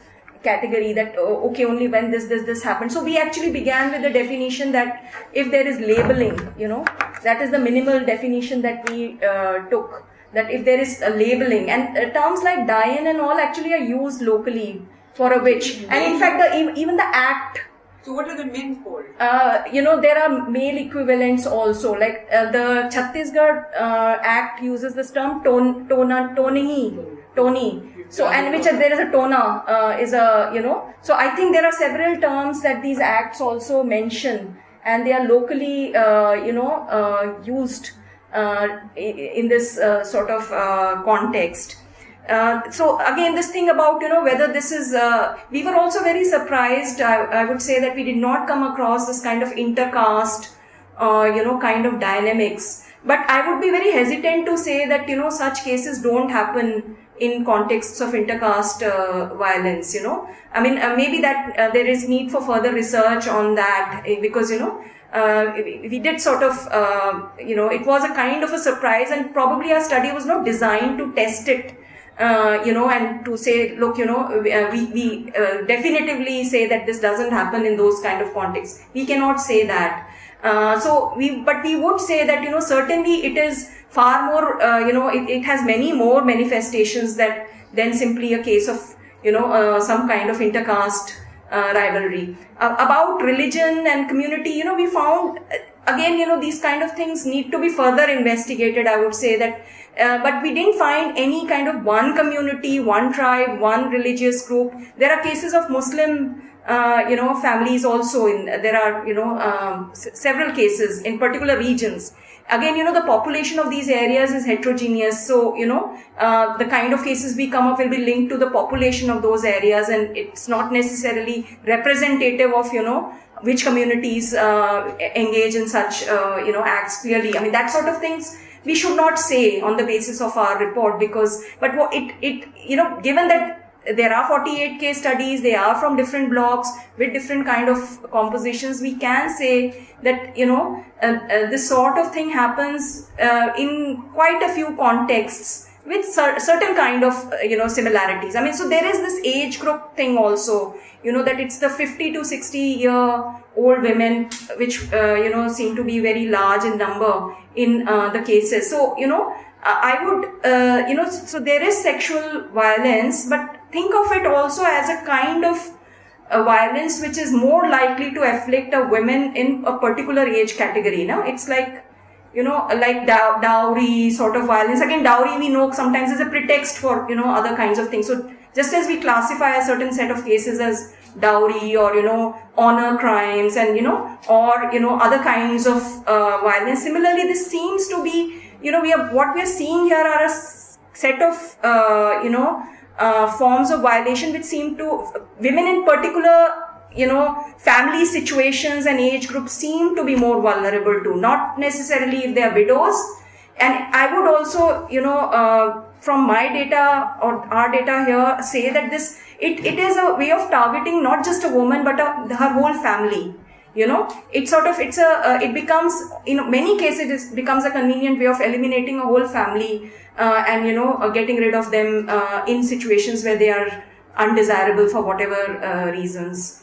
category that, oh, okay, only when this, this, this happened. So we actually began with the definition that if there is labeling, you know, that is the minimal definition that we uh, took. That if there is a labeling, and uh, terms like Dayan and all actually are used locally for a witch. And in fact, the, even the act. So what are the men called? Uh, you know, there are male equivalents also. Like uh, the Chhattisgarh uh, Act uses this term ton, tona, tonihi, toni. So, and which uh, there is a tona, uh, is a, you know. So I think there are several terms that these acts also mention, and they are locally, uh, you know, uh, used uh, in this uh, sort of uh, context. Uh, so again, this thing about, you know, whether this is, uh, we were also very surprised, I, I would say, that we did not come across this kind of intercaste, uh, you know, kind of dynamics. But I would be very hesitant to say that, you know, such cases don't happen in contexts of intercaste uh, violence, you know. I mean, uh, maybe that uh, there is need for further research on that, because, you know, uh, we, we did sort of, uh, you know, it was a kind of a surprise, and probably our study was not designed to test it. Uh, you know, and to say, look, you know, uh, we, we uh, definitively say that this doesn't happen in those kind of contexts. We cannot say that. Uh, so we, but we would say that, you know, certainly it is far more, uh, you know, it, it has many more manifestations that than simply a case of, you know, uh, some kind of intercaste uh, rivalry. Uh, about religion and community, you know, we found, again, you know, these kind of things need to be further investigated, I would say that. Uh, but we didn't find any kind of one community, one tribe, one religious group. There are cases of Muslim, uh, you know, families also. In there are, you know, um, s- several cases in particular regions. Again, you know, the population of these areas is heterogeneous. So, you know, uh, the kind of cases we come up will be linked to the population of those areas, and it's not necessarily representative of, you know, which communities uh, engage in such, uh, you know, acts clearly. I mean, that sort of things we should not say on the basis of our report, because, but what it, it, you know, given that there are forty-eight case studies, they are from different blocks with different kind of compositions, we can say that, you know, uh, uh, this sort of thing happens uh, in quite a few contexts with cer- certain kind of, uh, you know, similarities. I mean, so there is this age group thing also, you know, that it's the fifty to sixty year old women, which, uh, you know, seem to be very large in number in uh, the cases. So, you know, I would, uh, you know, so there is sexual violence, but think of it also as a kind of uh, violence which is more likely to afflict a woman in a particular age category. Now, it's like, you know, like dow- dowry sort of violence. Again, dowry we know sometimes is a pretext for, you know, other kinds of things. So just as we classify a certain set of cases as dowry or, you know, honor crimes and, you know, or, you know, other kinds of uh, violence, similarly, this seems to be, you know, we are, what we are seeing here are a s- set of, uh, you know, uh, forms of violation which seem to, women in particular, you know, family situations and age groups seem to be more vulnerable to, not necessarily if they are widows. And I would also, you know, uh, from my data or our data here, say that this, it, it is a way of targeting not just a woman, but a, her whole family. You know, it's sort of, it's a, uh, it becomes, in many cases, it becomes a convenient way of eliminating a whole family uh, and, you know, uh, getting rid of them uh, in situations where they are undesirable for whatever uh, reasons.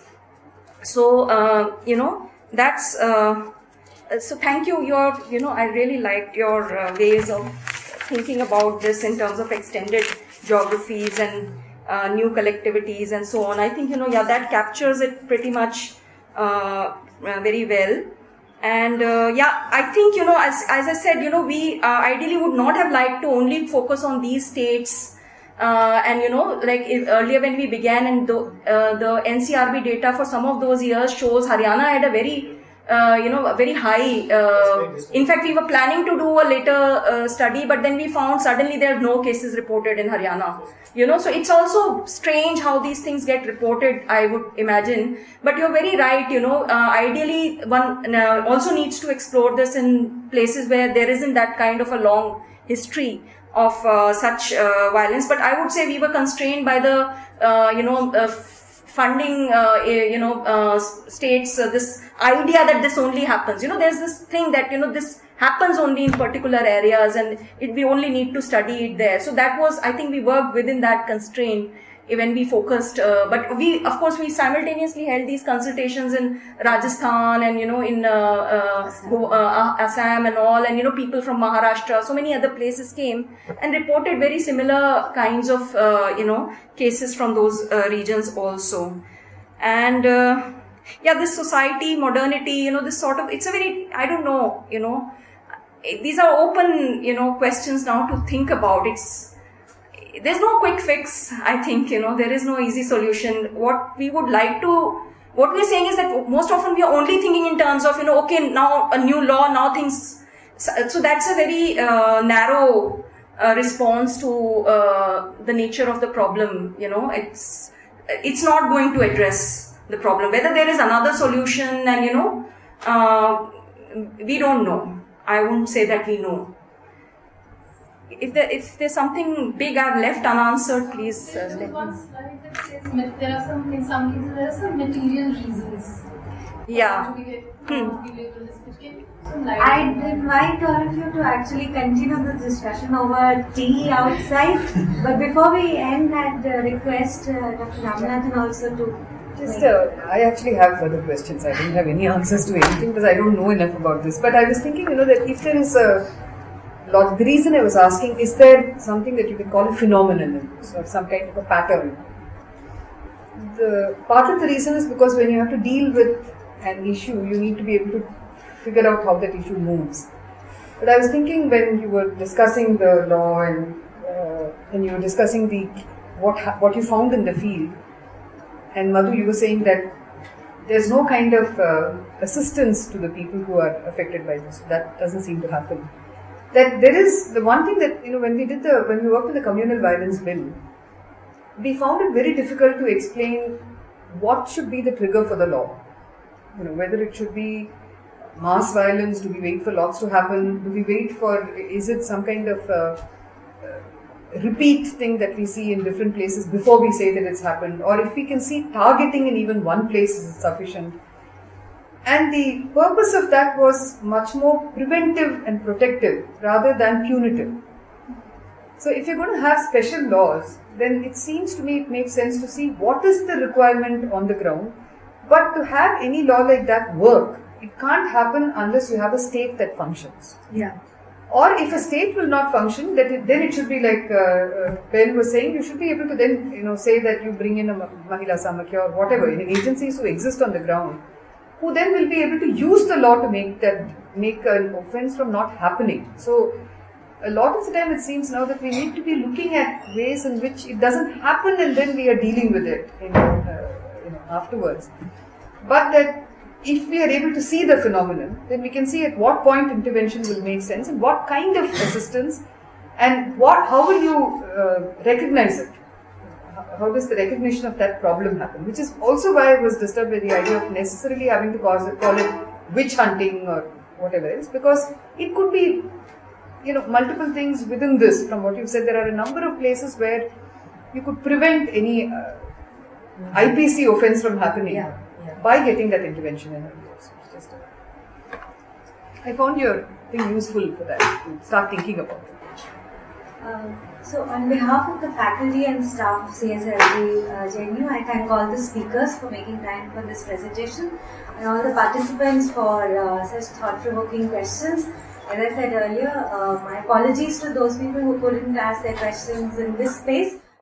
So, uh, you know, that's, uh, so thank you. Your, you know, I really liked your uh, ways of thinking about this in terms of extended geographies and uh, new collectivities and so on. I think, you know, yeah, that captures it pretty much uh, uh, very well. And uh, yeah, I think, you know, as, as I said, you know, we uh, ideally would not have liked to only focus on these states. Uh, and, you know, like if earlier when we began, and the, uh, the N C R B data for some of those years shows Haryana had a very, uh, you know, a very high, uh, in fact, we were planning to do a later uh, study, but then we found suddenly there are no cases reported in Haryana. You know, so it's also strange how these things get reported, I would imagine. But you're very right, you know, uh, ideally one uh, also needs to explore this in places where there isn't that kind of a long history of uh, such uh, violence. But I would say we were constrained by the, uh, you know, uh, funding, uh, you know, uh, states, uh, this idea that this only happens. You know, there's this thing that, you know, this happens only in particular areas and it, we only need to study it there. So that was, I think we worked within that constraint when we focused, uh, but we, of course, we simultaneously held these consultations in Rajasthan and, you know, in uh, uh, Assam. Uh, Assam and all, and, you know, people from Maharashtra, so many other places came and reported very similar kinds of, uh, you know, cases from those uh, regions also. And, uh, yeah, this society, modernity, you know, this sort of, it's a very, I don't know, you know, these are open, you know, questions now to think about. It's, there's no quick fix, I think, you know, there is no easy solution. What we would like to, what we're saying is that most often we are only thinking in terms of, you know, okay, now a new law, now things, so, so that's a very uh, narrow uh, response to uh, the nature of the problem, you know, it's, it's not going to address the problem. Whether there is another solution and, you know, uh, we don't know. I won't say that we know. If there, if there's something big I've left unanswered, please uh, let me. One slide that says there are some, in some cases there are some material reasons. Yeah. Hmm. I'd invite all of you to actually continue the discussion over tea outside. But before we end, I'd uh, request uh, Doctor Ramanathan also to. Just, uh, I actually have further questions. I don't have any answers to anything because I don't know enough about this. But I was thinking, you know, that if there is a lot, the reason I was asking, is there something that you can call a phenomenon in this, or some kind of a pattern? The part of the reason is because when you have to deal with an issue, you need to be able to figure out how that issue moves. But I was thinking when you were discussing the law and uh, when you were discussing the what ha- what you found in the field, and Madhu, you were saying that there's no kind of uh, assistance to the people who are affected by this. That doesn't seem to happen. That there is the one thing that, you know, when we did the when we worked with the communal violence bill, we found it very difficult to explain what should be the trigger for the law. You know, whether it should be mass violence, do we wait for lots to happen, do we wait for, is it some kind of uh, uh, repeat thing that we see in different places before we say that it's happened, or if we can see targeting in even one place is sufficient. And the purpose of that was much more preventive and protective rather than punitive. So if you're going to have special laws, then it seems to me it makes sense to see what is the requirement on the ground. But to have any law like that work, it can't happen unless you have a state that functions. Yeah. Or if a state will not function, that it, then it should be like uh, uh, Ben was saying, you should be able to then, you know, say that you bring in a Mahila Samakya or whatever, in agencies who exist on the ground, who then will be able to use the law to make that, make an offence from not happening. So a lot of the time it seems now that we need to be looking at ways in which it doesn't happen and then we are dealing with it, you know, uh, you know, afterwards. But that if we are able to see the phenomenon, then we can see at what point intervention will make sense and what kind of assistance and what, how will you uh, recognize it? How does the recognition of that problem happen? Which is also why I was disturbed by the idea of necessarily having to cause it, call it witch hunting or whatever else, because it could be, you know, multiple things within this. From what you've said, there are a number of places where you could prevent any uh, I P C offence from happening yeah, yeah. by getting that intervention in. Just a, I found your thing useful for that, to start thinking about it. Uh, so on behalf of the faculty and staff of C S L G uh, J N U, I thank all the speakers for making time for this presentation and all the participants for uh, such thought-provoking questions. As I said earlier, uh, my apologies to those people who couldn't ask their questions in this space.